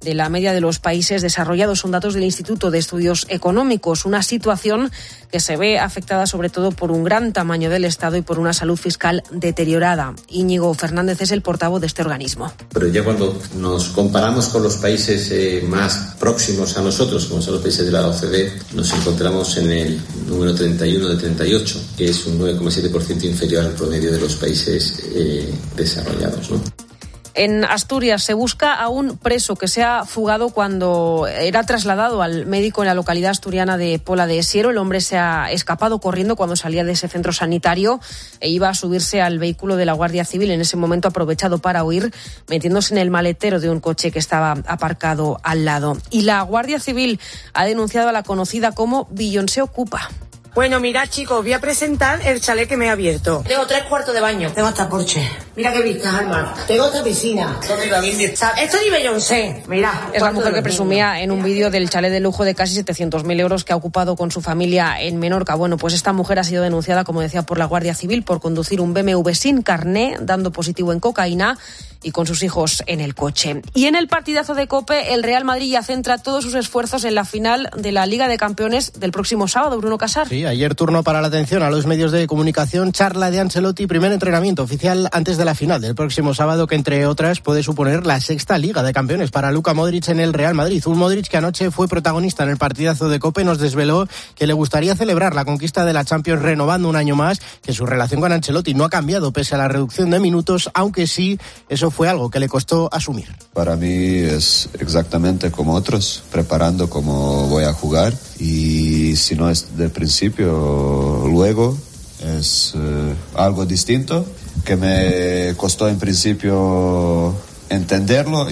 de la media de los países desarrollados. Son datos del Instituto de Estudios Económicos, una situación que se ve afectada sobre todo por un gran tamaño del Estado y por una salud fiscal deteriorada. Íñigo Fernández es el portavoz de este organismo. Pero ya cuando nos comparamos con los países eh, más próximos a nosotros, como son los países de la O C D E, nos encontramos en el número treinta y uno de treinta y ocho, que es un nueve coma siete por ciento inferior al promedio de los países eh, desarrollados, ¿no? En Asturias se busca a un preso que se ha fugado cuando era trasladado al médico en la localidad asturiana de Pola de Siero. El hombre se ha escapado corriendo cuando salía de ese centro sanitario e iba a subirse al vehículo de la Guardia Civil. En ese momento ha aprovechado para huir, metiéndose en el maletero de un coche que estaba aparcado al lado. Y la Guardia Civil ha denunciado a la conocida como Beyoncé Ocupa. Bueno, mirad, chicos, voy a presentar el chalet que me he abierto. Tengo tres cuartos de baño. Tengo hasta porche. Mira qué vistas, Alma. Tengo esta piscina. Esto ni Beyoncé. Mira. Es la mujer que presumía en un vídeo del chalet de lujo de casi setecientos mil euros que ha ocupado con su familia en Menorca. Bueno, pues esta mujer ha sido denunciada, como decía, por la Guardia Civil por conducir un B M W sin carné, dando positivo en cocaína y con sus hijos en el coche. Y en el partidazo de COPE, el Real Madrid ya centra todos sus esfuerzos en la final de la Liga de Campeones del próximo sábado. Bruno Casar. Sí, ayer turno para la atención a los medios de comunicación, charla de Ancelotti, primer entrenamiento oficial antes de la final del próximo sábado, que entre otras puede suponer la sexta Liga de Campeones para Luka Modric en el Real Madrid. Un Modric que anoche fue protagonista en el partidazo de COPE, nos desveló que le gustaría celebrar la conquista de la Champions renovando un año más, que su relación con Ancelotti no ha cambiado pese a la reducción de minutos, aunque sí, eso fue algo que le costó asumir. Para mí es exactamente como otros, preparando cómo voy a jugar, y si no es del principio, luego es eh, algo distinto que me costó en principio entenderlo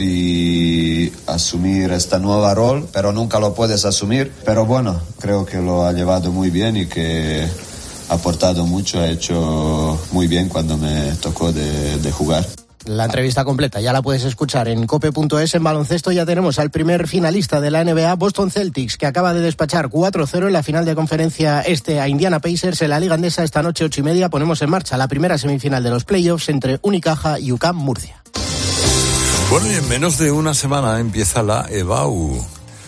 y asumir esta nueva rol, pero nunca lo puedes asumir. Pero bueno, creo que lo ha llevado muy bien y que ha aportado mucho, ha hecho muy bien cuando me tocó de, de jugar. La entrevista completa ya la puedes escuchar en cope punto es. En baloncesto ya tenemos al primer finalista de la N B A, Boston Celtics, que acaba de despachar cuatro cero en la final de conferencia este a Indiana Pacers. En la Liga Andesa esta noche ocho y media ponemos en marcha la primera semifinal de los playoffs entre Unicaja y U C A M Murcia. Bueno, y en menos de una semana empieza la E B A U,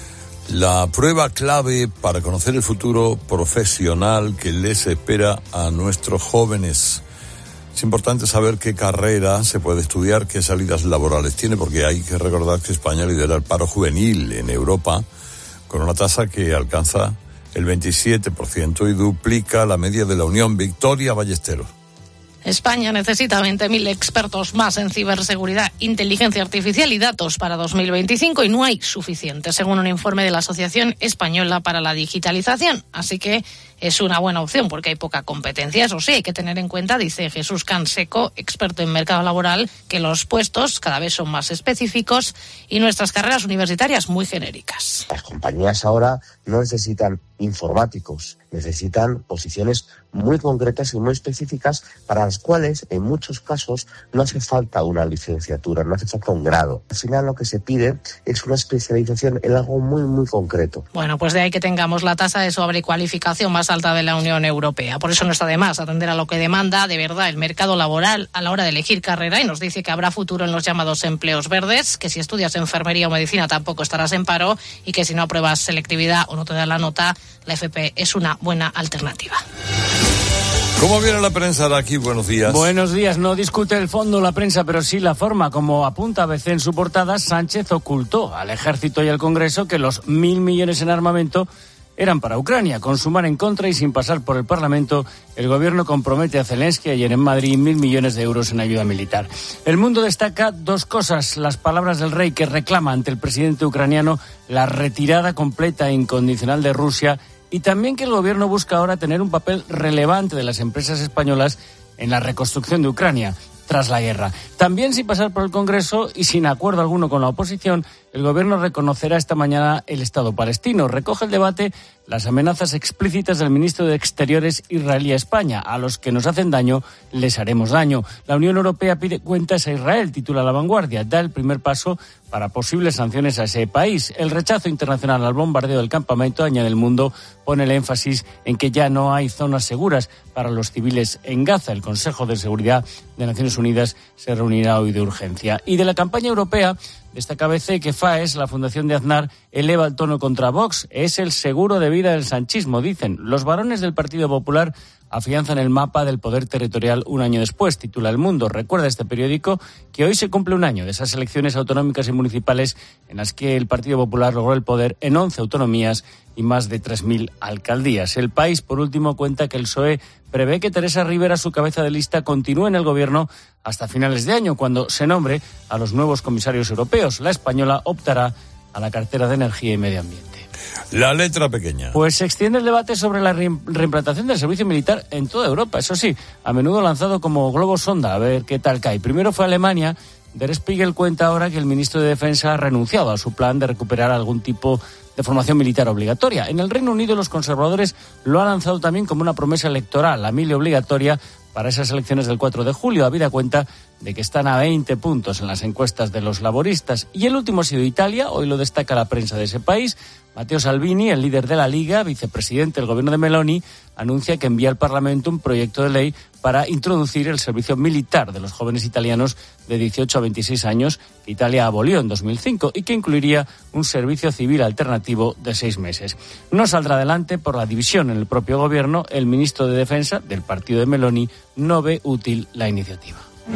la prueba clave para conocer el futuro profesional que les espera a nuestros jóvenes. Es importante saber qué carrera se puede estudiar, qué salidas laborales tiene, porque hay que recordar que España lidera el paro juvenil en Europa con una tasa que alcanza el veintisiete por ciento y duplica la media de la Unión. Victoria Ballesteros. España necesita veinte mil expertos más en ciberseguridad, inteligencia artificial y datos para dos mil veinticinco y no hay suficiente, según un informe de la Asociación Española para la Digitalización. Así que es una buena opción porque hay poca competencia. Eso sí, hay que tener en cuenta, dice Jesús Canseco, experto en mercado laboral, que los puestos cada vez son más específicos y nuestras carreras universitarias muy genéricas. Las compañías ahora no necesitan informáticos, necesitan posiciones muy concretas y muy específicas para las cuales en muchos casos no hace falta una licenciatura, no hace falta un grado. Al final lo que se pide es una especialización en algo muy muy concreto. Bueno, pues de ahí que tengamos la tasa de sobrecualificación más alta de la Unión Europea. Por eso no está de más atender a lo que demanda de verdad el mercado laboral a la hora de elegir carrera, y nos dice que habrá futuro en los llamados empleos verdes, que si estudias enfermería o medicina tampoco estarás en paro y que si no apruebas selectividad o no te da la nota, la F P es una buena alternativa. ¿Cómo viene la prensa de aquí? Buenos días. Buenos días. No discute el fondo la prensa, pero sí la forma. Como apunta A B C en su portada, Sánchez ocultó al Ejército y al Congreso que los mil millones en armamento eran para Ucrania. Con su mar en contra y sin pasar por el Parlamento, el gobierno compromete a Zelensky ayer en Madrid mil millones de euros en ayuda militar. El Mundo destaca dos cosas: las palabras del rey, que reclama ante el presidente ucraniano la retirada completa e incondicional de Rusia, y también que el gobierno busca ahora tener un papel relevante de las empresas españolas en la reconstrucción de Ucrania tras la guerra. También, sin pasar por el Congreso y sin acuerdo alguno con la oposición, el gobierno reconocerá esta mañana el Estado palestino. Recoge el debate las amenazas explícitas del ministro de Exteriores israelí a España: a los que nos hacen daño, les haremos daño. La Unión Europea pide cuentas a Israel, titula La Vanguardia. Da el primer paso para posibles sanciones a ese país. El rechazo internacional al bombardeo del campamento, añade El Mundo, pone el énfasis en que ya no hay zonas seguras para los civiles en Gaza. El Consejo de Seguridad de Naciones Unidas se reunirá hoy de urgencia. Y de la campaña europea Destaca A B C que FAES, la fundación de Aznar, eleva el tono contra Vox. Es el seguro de vida del sanchismo, dicen. Los varones del Partido Popular afianzan el mapa del poder territorial un año después, titula El Mundo. Recuerda este periódico que hoy se cumple un año de esas elecciones autonómicas y municipales en las que el Partido Popular logró el poder en once autonomías y más de tres mil alcaldías. El País, por último, cuenta que el P S O E prevé que Teresa Rivera, su cabeza de lista, continúe en el gobierno hasta finales de año, cuando se nombre a los nuevos comisarios europeos. La española optará a la cartera de Energía y Medio Ambiente. La letra pequeña. Pues se extiende el debate sobre la re- reimplantación del servicio militar en toda Europa. Eso sí, a menudo lanzado como globo sonda, a ver qué tal cae. Primero fue Alemania. Der Spiegel cuenta ahora que el ministro de Defensa ha renunciado a su plan de recuperar algún tipo de formación militar obligatoria. En el Reino Unido los conservadores lo han lanzado también como una promesa electoral, la mili obligatoria para esas elecciones del cuatro de julio, habida cuenta de que están a veinte puntos en las encuestas de los laboristas. Y el último ha sido Italia, hoy lo destaca la prensa de ese país. Matteo Salvini, el líder de la Liga, vicepresidente del gobierno de Meloni, anuncia que envía al Parlamento un proyecto de ley para introducir el servicio militar de los jóvenes italianos de dieciocho a veintiséis años que Italia abolió en dos mil cinco y que incluiría un servicio civil alternativo de seis meses. No saldrá adelante por la división en el propio gobierno. El ministro de Defensa del partido de Meloni no ve útil la iniciativa.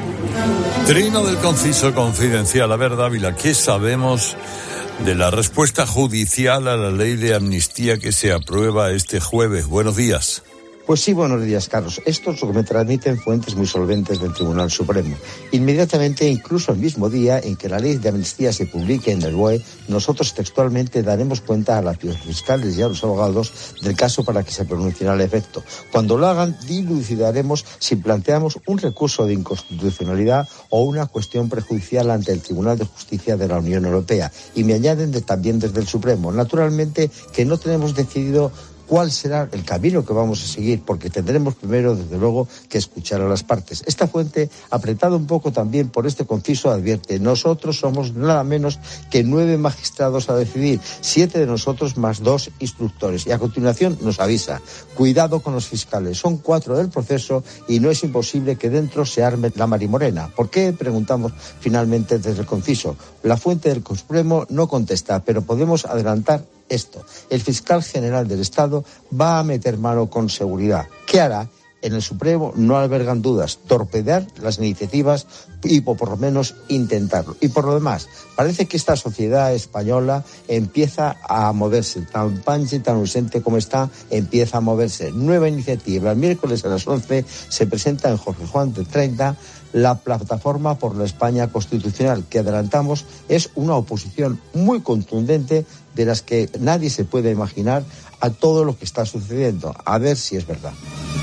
Trino del Conciso Confidencial. A ver, Dávila, ¿qué sabemos de la respuesta judicial a la ley de amnistía que se aprueba este jueves? Buenos días. Pues sí, buenos días, Carlos. Esto es lo que me transmiten fuentes muy solventes del Tribunal Supremo. Inmediatamente, incluso el mismo día en que la ley de amnistía se publique en el B O E, nosotros textualmente daremos cuenta a los fiscales y a los abogados del caso para que se pronuncie al efecto. Cuando lo hagan, dilucidaremos si planteamos un recurso de inconstitucionalidad o una cuestión prejudicial ante el Tribunal de Justicia de la Unión Europea. Y me añaden de, también desde el Supremo, naturalmente, que no tenemos decidido cuál será el camino que vamos a seguir, porque tendremos primero, desde luego, que escuchar a las partes. Esta fuente, apretada un poco también por este conciso, advierte: nosotros somos nada menos que nueve magistrados a decidir, siete de nosotros más dos instructores. Y a continuación nos avisa: cuidado con los fiscales, son cuatro del proceso y no es imposible que dentro se arme la marimorena. ¿Por qué?, preguntamos finalmente desde el conciso. La fuente del Supremo no contesta, pero podemos adelantar esto: el fiscal general del Estado va a meter mano con seguridad. ¿Qué hará? En el Supremo no albergan dudas: torpedear las iniciativas y por lo menos intentarlo. Y por lo demás, parece que esta sociedad española empieza a moverse, tan pancha y tan ausente como está, empieza a moverse. Nueva iniciativa. El miércoles a las once se presenta en Jorge Juan de treinta la plataforma por la España constitucional, que adelantamos es una oposición muy contundente, de las que nadie se puede imaginar, a todo lo que está sucediendo. A ver si es verdad.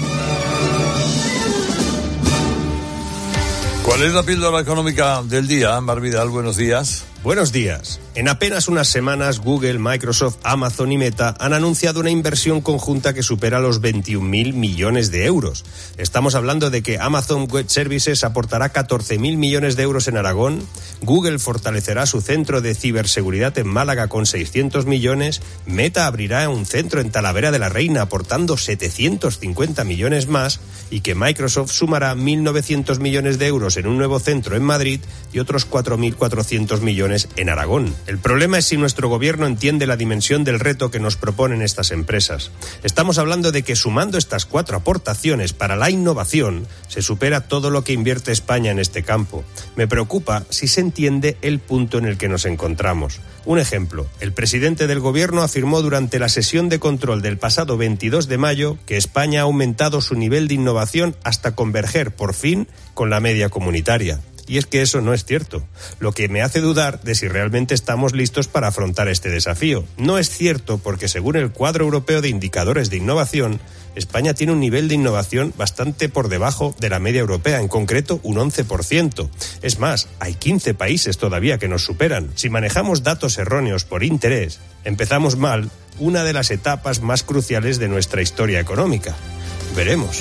¿Cuál es la píldora económica del día? Ámbar Vidal, buenos días. Buenos días. En apenas unas semanas, Google, Microsoft, Amazon y Meta han anunciado una inversión conjunta que supera los veintiún mil millones de euros. Estamos hablando de que Amazon Web Services aportará catorce mil millones de euros en Aragón, Google fortalecerá su centro de ciberseguridad en Málaga con seiscientos millones, Meta abrirá un centro en Talavera de la Reina aportando setecientos cincuenta millones más, y que Microsoft sumará mil novecientos millones de euros en un nuevo centro en Madrid y otros cuatro mil cuatrocientos millones en Aragón. El problema es si nuestro gobierno entiende la dimensión del reto que nos proponen estas empresas. Estamos hablando de que, sumando estas cuatro aportaciones para la innovación, se supera todo lo que invierte España en este campo. Me preocupa si se entiende el punto en el que nos encontramos. Un ejemplo: el presidente del gobierno afirmó durante la sesión de control del pasado veintidós de mayo que España ha aumentado su nivel de innovación hasta converger, por fin, con la media comunitaria. Y es que eso no es cierto, lo que me hace dudar de si realmente estamos listos para afrontar este desafío. No es cierto porque, según el cuadro europeo de indicadores de innovación, España tiene un nivel de innovación bastante por debajo de la media europea, en concreto un once por ciento. Es más, hay quince países todavía que nos superan. Si manejamos datos erróneos por interés, empezamos mal una de las etapas más cruciales de nuestra historia económica. Veremos.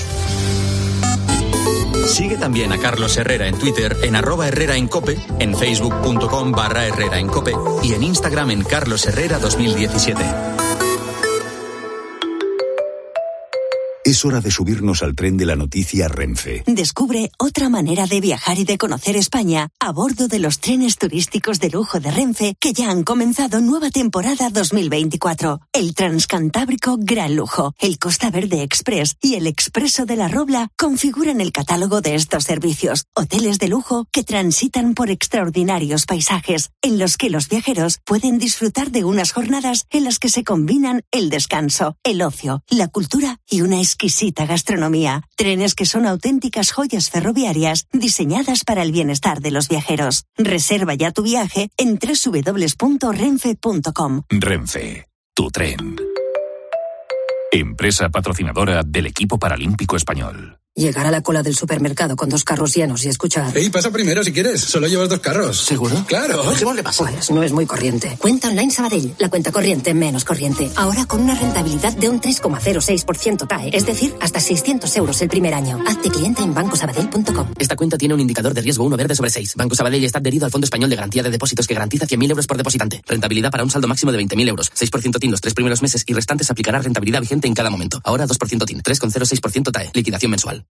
Sigue también a Carlos Herrera en Twitter, en arroba Herrera en Cope, en facebook.com barra Herrera en Cope y en Instagram en Carlos Herrera dos mil diecisiete. Es hora de subirnos al tren de la noticia Renfe. Descubre otra manera de viajar y de conocer España a bordo de los trenes turísticos de lujo de Renfe que ya han comenzado nueva temporada dos mil veinticuatro. El Transcantábrico Gran Lujo, el Costa Verde Express y el Expreso de la Robla configuran el catálogo de estos servicios. Hoteles de lujo que transitan por extraordinarios paisajes en los que los viajeros pueden disfrutar de unas jornadas en las que se combinan el descanso, el ocio, la cultura y una exquisita gastronomía. Trenes que son auténticas joyas ferroviarias diseñadas para el bienestar de los viajeros. Reserva ya tu viaje en doble u doble u doble u punto renfe punto com. Renfe, tu tren. Empresa patrocinadora del equipo paralímpico español. Llegar a la cola del supermercado con dos carros llenos y escuchar... Ey, pasa primero si quieres. Solo llevas dos carros. ¿Seguro? Claro. Dejémosle pasar. Pues no es muy corriente. Cuenta Online Sabadell. La cuenta corriente menos corriente. Ahora con una rentabilidad de un tres coma cero seis por ciento T A E. Es decir, hasta seiscientos euros el primer año. Hazte cliente en banco sabadell punto com. Esta cuenta tiene un indicador de riesgo uno verde sobre seis. Banco Sabadell está adherido al Fondo Español de Garantía de Depósitos que garantiza cien mil euros por depositante. Rentabilidad para un saldo máximo de veinte mil euros. seis por ciento T I N los tres primeros meses y restantes aplicará rentabilidad vigente en cada momento. Ahora dos por ciento T I N. tres coma cero seis por ciento T A E. Liquidación mensual.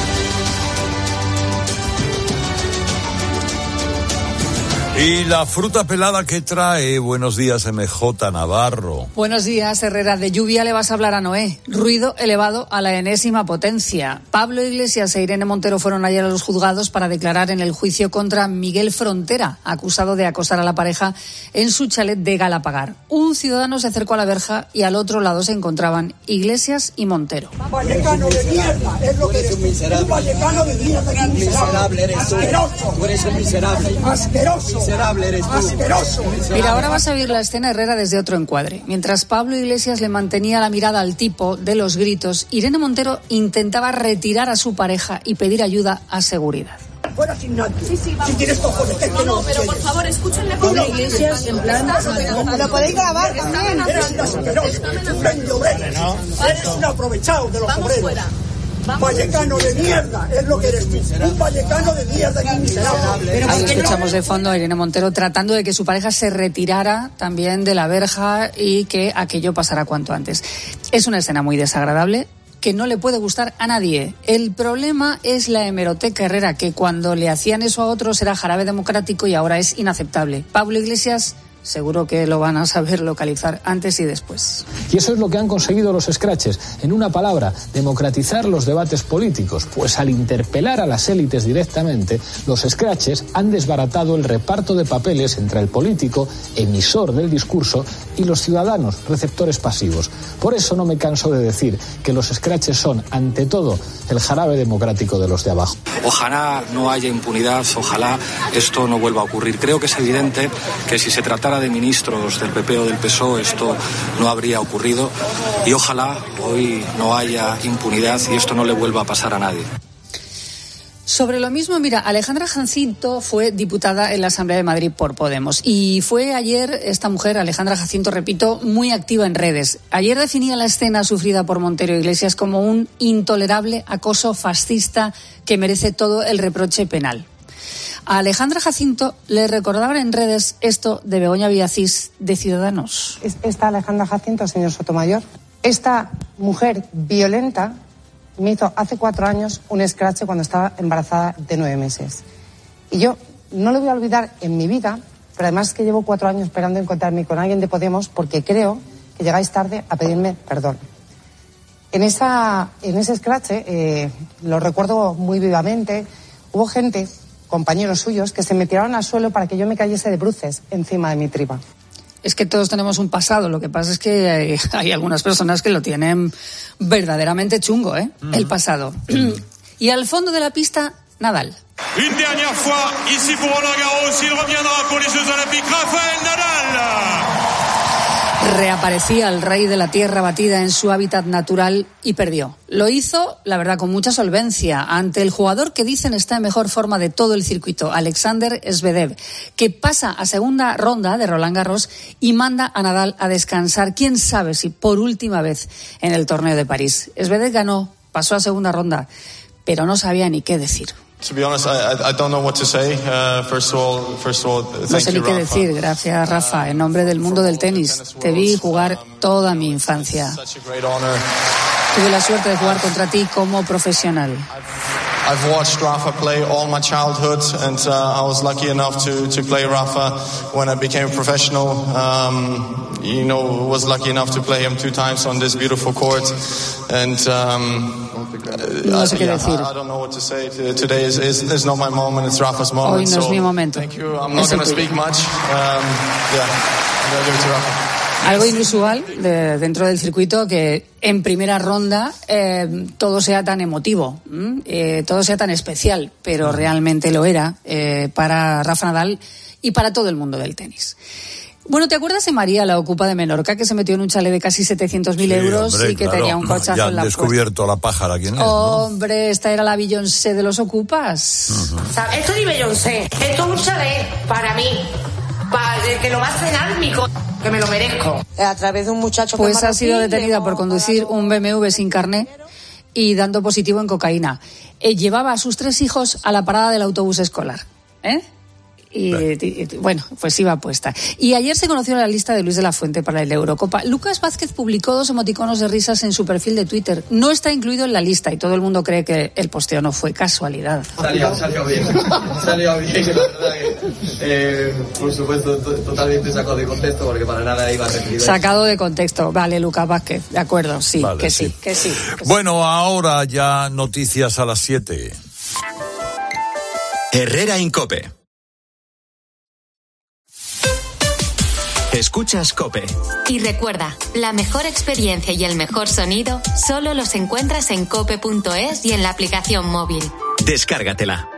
Y la fruta pelada que trae. Buenos días, M J Navarro. Buenos días, Herrera. De lluvia le vas a hablar a Noé. Ruido elevado a la enésima potencia. Pablo Iglesias e Irene Montero fueron ayer a los juzgados para declarar en el juicio contra Miguel Frontera, acusado de acosar a la pareja en su chalet de Galapagar. Un ciudadano se acercó a la verja y al otro lado se encontraban Iglesias y Montero. Vallecano de mierda, es lo que eres. Un vallecano de mierda, un miserable eres tú. Asqueroso. Tú eres un miserable. Asqueroso. Eres tú. Asqueroso. Mira, ahora vas a ver la escena, Herrera, desde otro encuadre. Mientras Pablo Iglesias le mantenía la mirada al tipo de los gritos, Irene Montero intentaba retirar a su pareja y pedir ayuda a seguridad. Fuera sin nadie. Sí, sí, vamos. Si tienes cojones, que no, no, pero por favor, escúchenle por la Iglesias, en plan... Lo podéis grabar también. Eres un asqueroso, un vendiobrero. Eres un aprovechado de los obreros. Fuera. Vallecano de mierda, es lo que eres tú. Un vallecano de mierda y un miserable. Ahí escuchamos de fondo a Irene Montero tratando de que su pareja se retirara también de la verja y que aquello pasara cuanto antes. Es una escena muy desagradable que no le puede gustar a nadie. El problema es la hemeroteca, Herrera, que cuando le hacían eso a otros era jarabe democrático y ahora es inaceptable. Pablo Iglesias... seguro que lo van a saber localizar antes y después. Y eso es lo que han conseguido los scratches. En una palabra, democratizar los debates políticos. Pues al interpelar a las élites directamente, los scratches han desbaratado el reparto de papeles entre el político, emisor del discurso, y los ciudadanos, receptores pasivos. Por eso no me canso de decir que los scratches son, ante todo, el jarabe democrático de los de abajo. Ojalá no haya impunidad, ojalá esto no vuelva a ocurrir. Creo que es evidente que si se tratara de ministros del P P o del P S O E esto no habría ocurrido y ojalá hoy no haya impunidad y esto no le vuelva a pasar a nadie. Sobre lo mismo, mira, Alejandra Jacinto fue diputada en la Asamblea de Madrid por Podemos y fue ayer esta mujer, Alejandra Jacinto, repito, muy activa en redes. Ayer definía la escena sufrida por Montero Iglesias como un intolerable acoso fascista que merece todo el reproche penal. A Alejandra Jacinto le recordaban en redes esto de Begoña Villacís de Ciudadanos. Esta Alejandra Jacinto, señor Sotomayor, esta mujer violenta me hizo hace cuatro años un escrache cuando estaba embarazada de nueve meses. Y yo no lo voy a olvidar en mi vida, pero además es que llevo cuatro años esperando encontrarme con alguien de Podemos porque creo que llegáis tarde a pedirme perdón. En, esa, en ese escrache, eh, lo recuerdo muy vivamente, hubo gente... compañeros suyos, que se me tiraron al suelo para que yo me cayese de bruces encima de mi tripa. Es que todos tenemos un pasado, lo que pasa es que hay, hay algunas personas que lo tienen verdaderamente chungo, ¿eh? Mm. El pasado. Y al fondo de la pista, Nadal. Une dernière fois, ici pour Roland Garros, il reviendra pour les Jeux Olympiques, Rafael Nadal. Reaparecía el rey de la tierra batida en su hábitat natural y perdió. Lo hizo, la verdad, con mucha solvencia, ante el jugador que dicen está en mejor forma de todo el circuito, Alexander Zverev, que pasa a segunda ronda de Roland Garros y manda a Nadal a descansar, quién sabe si por última vez en el torneo de París. Zverev ganó, pasó a segunda ronda, pero no sabía ni qué decir. To be honest, I, I don't know what to say. Uh, first of all, first of all, thank no sé ni you, qué Rafa. decir. Gracias, Rafa. En nombre del mundo del tenis, te vi jugar toda mi infancia. Such a great honor. Tuve la suerte de jugar contra ti como profesional. I've watched Rafa play all my childhood, and uh, I was lucky enough to, to play Rafa when I became a professional. Um, you know, was lucky enough to play him two times on this beautiful court, and um, no sé qué yeah, decir. I, I don't know what to say. Today is, is, is not my moment; it's Rafa's moment. Hoy no so es mi momento. Thank you. I'm not going to speak much. Um, yeah, I'm going to give it to Rafa. Algo inusual de, dentro del circuito, que en primera ronda eh, todo sea tan emotivo, eh, todo sea tan especial, pero realmente lo era eh, para Rafa Nadal y para todo el mundo del tenis. Bueno, ¿te acuerdas de María, la ocupa de Menorca, que se metió en un chalet de casi setecientos mil sí, euros hombre, y que claro, tenía un cochazo ya en la han descubierto puerta? la pájara, ¿quién es? Hombre, ¿no? Esta era la Beyoncé de los ocupas. Uh-huh. Esto ni Beyoncé, esto es un chalet para mí, para que lo va a cenar mi co... que me lo merezco. A través de un muchacho que Pues ha sido detenida por conducir un B M W sin carné y dando positivo en cocaína. Eh, llevaba a sus tres hijos a la parada del autobús escolar, ¿eh? Y, y, bueno, pues iba puesta. Y ayer se conoció la lista de Luis de la Fuente para la Eurocopa. Lucas Vázquez publicó dos emoticonos de risas en su perfil de Twitter. No está incluido en la lista y todo el mundo cree que el posteo no fue casualidad. Salió, salió bien, salió bien, la verdad que, eh, por supuesto, to- totalmente sacado de contexto porque para nada iba a recibir. Sacado de contexto, vale, Lucas Vázquez, de acuerdo, sí, Vale, que sí, sí. que sí. Que sí. Bueno, ahora ya noticias a las siete. Herrera Incope. Escuchas COPE. Y recuerda, la mejor experiencia y el mejor sonido solo los encuentras en cope punto es y en la aplicación móvil. Descárgatela.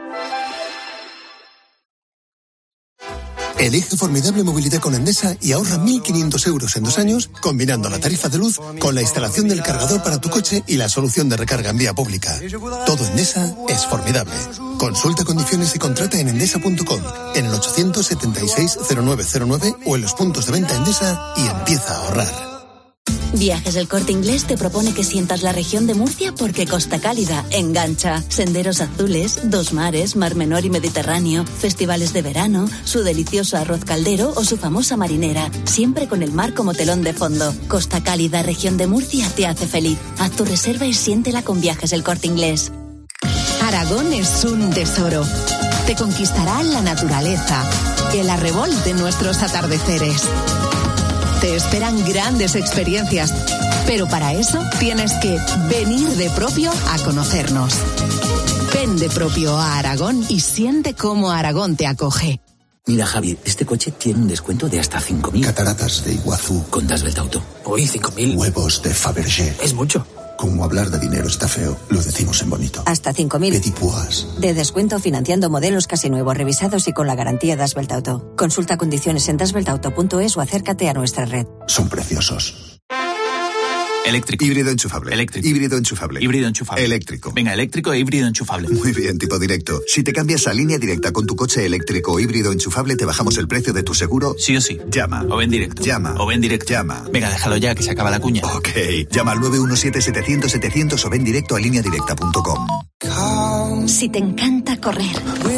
Elige formidable movilidad con Endesa y ahorra mil quinientos euros en dos años combinando la tarifa de luz con la instalación del cargador para tu coche y la solución de recarga en vía pública. Todo Endesa es formidable. Consulta condiciones y contrata en endesa punto com, en el ochocientos setenta y seis cero nueve cero nueve o en los puntos de venta Endesa y empieza a ahorrar. Viajes del Corte Inglés te propone que sientas la región de Murcia porque Costa Cálida engancha. Senderos azules, dos mares, Mar Menor y Mediterráneo, festivales de verano, su delicioso arroz caldero o su famosa marinera, siempre con el mar como telón de fondo. Costa Cálida, región de Murcia, te hace feliz. Haz tu reserva y siéntela con Viajes del Corte Inglés. Aragón es un tesoro. Te conquistará la naturaleza, el arrebol de nuestros atardeceres. Te esperan grandes experiencias, pero para eso tienes que venir de propio a conocernos. Ven de propio a Aragón y siente cómo Aragón te acoge. Mira, Javi, este coche tiene un descuento de hasta cinco mil. Cataratas de Iguazú. Con Das Belt Auto. Hoy cinco mil. Huevos de Fabergé. Es mucho. Como hablar de dinero está feo, lo decimos en bonito. Hasta cinco mil. Petit Pois. De descuento financiando modelos casi nuevos, revisados y con la garantía Das Belt Auto. Consulta condiciones en das belt auto punto es o acércate a nuestra red. Son preciosos. Eléctrico. Híbrido enchufable. Eléctrico. Híbrido enchufable. Híbrido enchufable. Eléctrico. Venga, eléctrico e híbrido enchufable. Muy bien, tipo directo. Si te cambias a Línea Directa con tu coche eléctrico o híbrido enchufable, te bajamos el precio de tu seguro. Sí o sí. Llama. O ven directo. Llama. O ven directo. Llama. Venga, déjalo ya, que se acaba la cuña. Ok. Llama al nueve uno siete setecientos setecientos o ven directo a línea directa punto com. Si te encanta correr,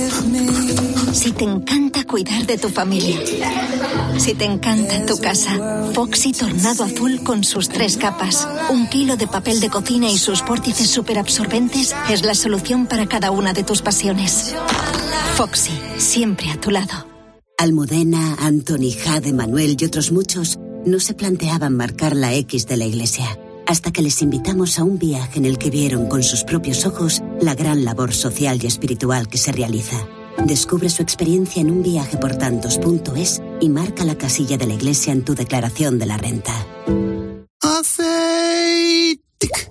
si te encanta cuidar de tu familia, si te encanta tu casa, Foxy Tornado Azul con sus tres capas, un kilo de papel de cocina y sus vórtices superabsorbentes es la solución para cada una de tus pasiones. Foxy, siempre a tu lado. Almudena, Anthony, Jade, Manuel y otros muchos no se planteaban marcar la X de la iglesia, hasta que les invitamos a un viaje en el que vieron con sus propios ojos la gran labor social y espiritual que se realiza. Descubre su experiencia en un viaje por tantos punto es y marca la casilla de la iglesia en tu declaración de la renta. Aceitic.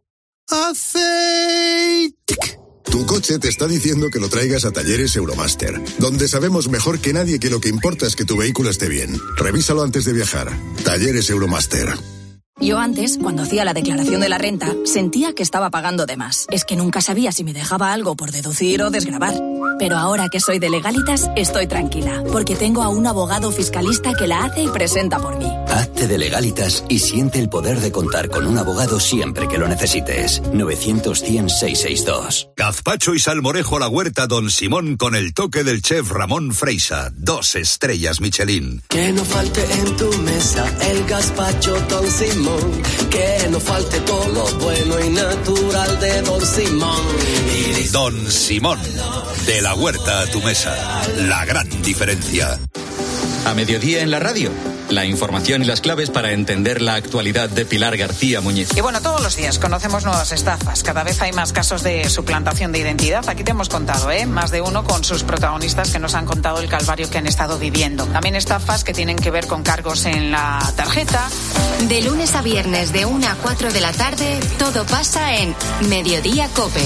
Aceitic. Tu coche te está diciendo que lo traigas a Talleres Euromaster, donde sabemos mejor que nadie que lo que importa es que tu vehículo esté bien. Revísalo antes de viajar. Talleres Euromaster. Yo antes, cuando hacía la declaración de la renta, sentía que estaba pagando de más. Es que nunca sabía si me dejaba algo por deducir o desgravar. Pero ahora que soy de Legalitas, estoy tranquila, porque tengo a un abogado fiscalista que la hace y presenta por mí. Hazte Hazte de Legalitas y siente el poder de contar con un abogado siempre que lo necesites. novecientos cien seiscientos sesenta y dos. Gazpacho y salmorejo a la huerta Don Simón con el toque del chef Ramón Freisa. Dos estrellas Michelin. Que no falte en tu mesa el gazpacho Don Simón. Que no falte todo lo bueno y natural de Don Simón. Don Simón. De la huerta a tu mesa. La gran diferencia. A mediodía en la radio. La información y las claves para entender la actualidad de Pilar García Muñiz. Y bueno, todos los días conocemos nuevas estafas. Cada vez hay más casos de suplantación de identidad. Aquí te hemos contado, ¿eh? Más de uno con sus protagonistas que nos han contado el calvario que han estado viviendo. También estafas que tienen que ver con cargos en la tarjeta. De lunes a viernes de una a cuatro de la tarde, todo pasa en Mediodía COPE.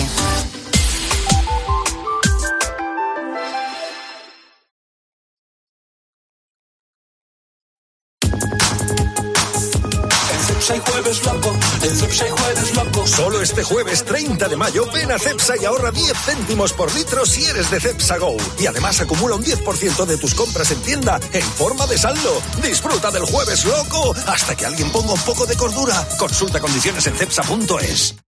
Jueves loco, en Cepsa y jueves loco. Solo este jueves treinta de mayo ven a Cepsa y ahorra diez céntimos por litro si eres de Cepsa Go. Y además acumula un diez por ciento de tus compras en tienda en forma de saldo. Disfruta del jueves loco hasta que alguien ponga un poco de cordura. Consulta condiciones en cepsa punto es.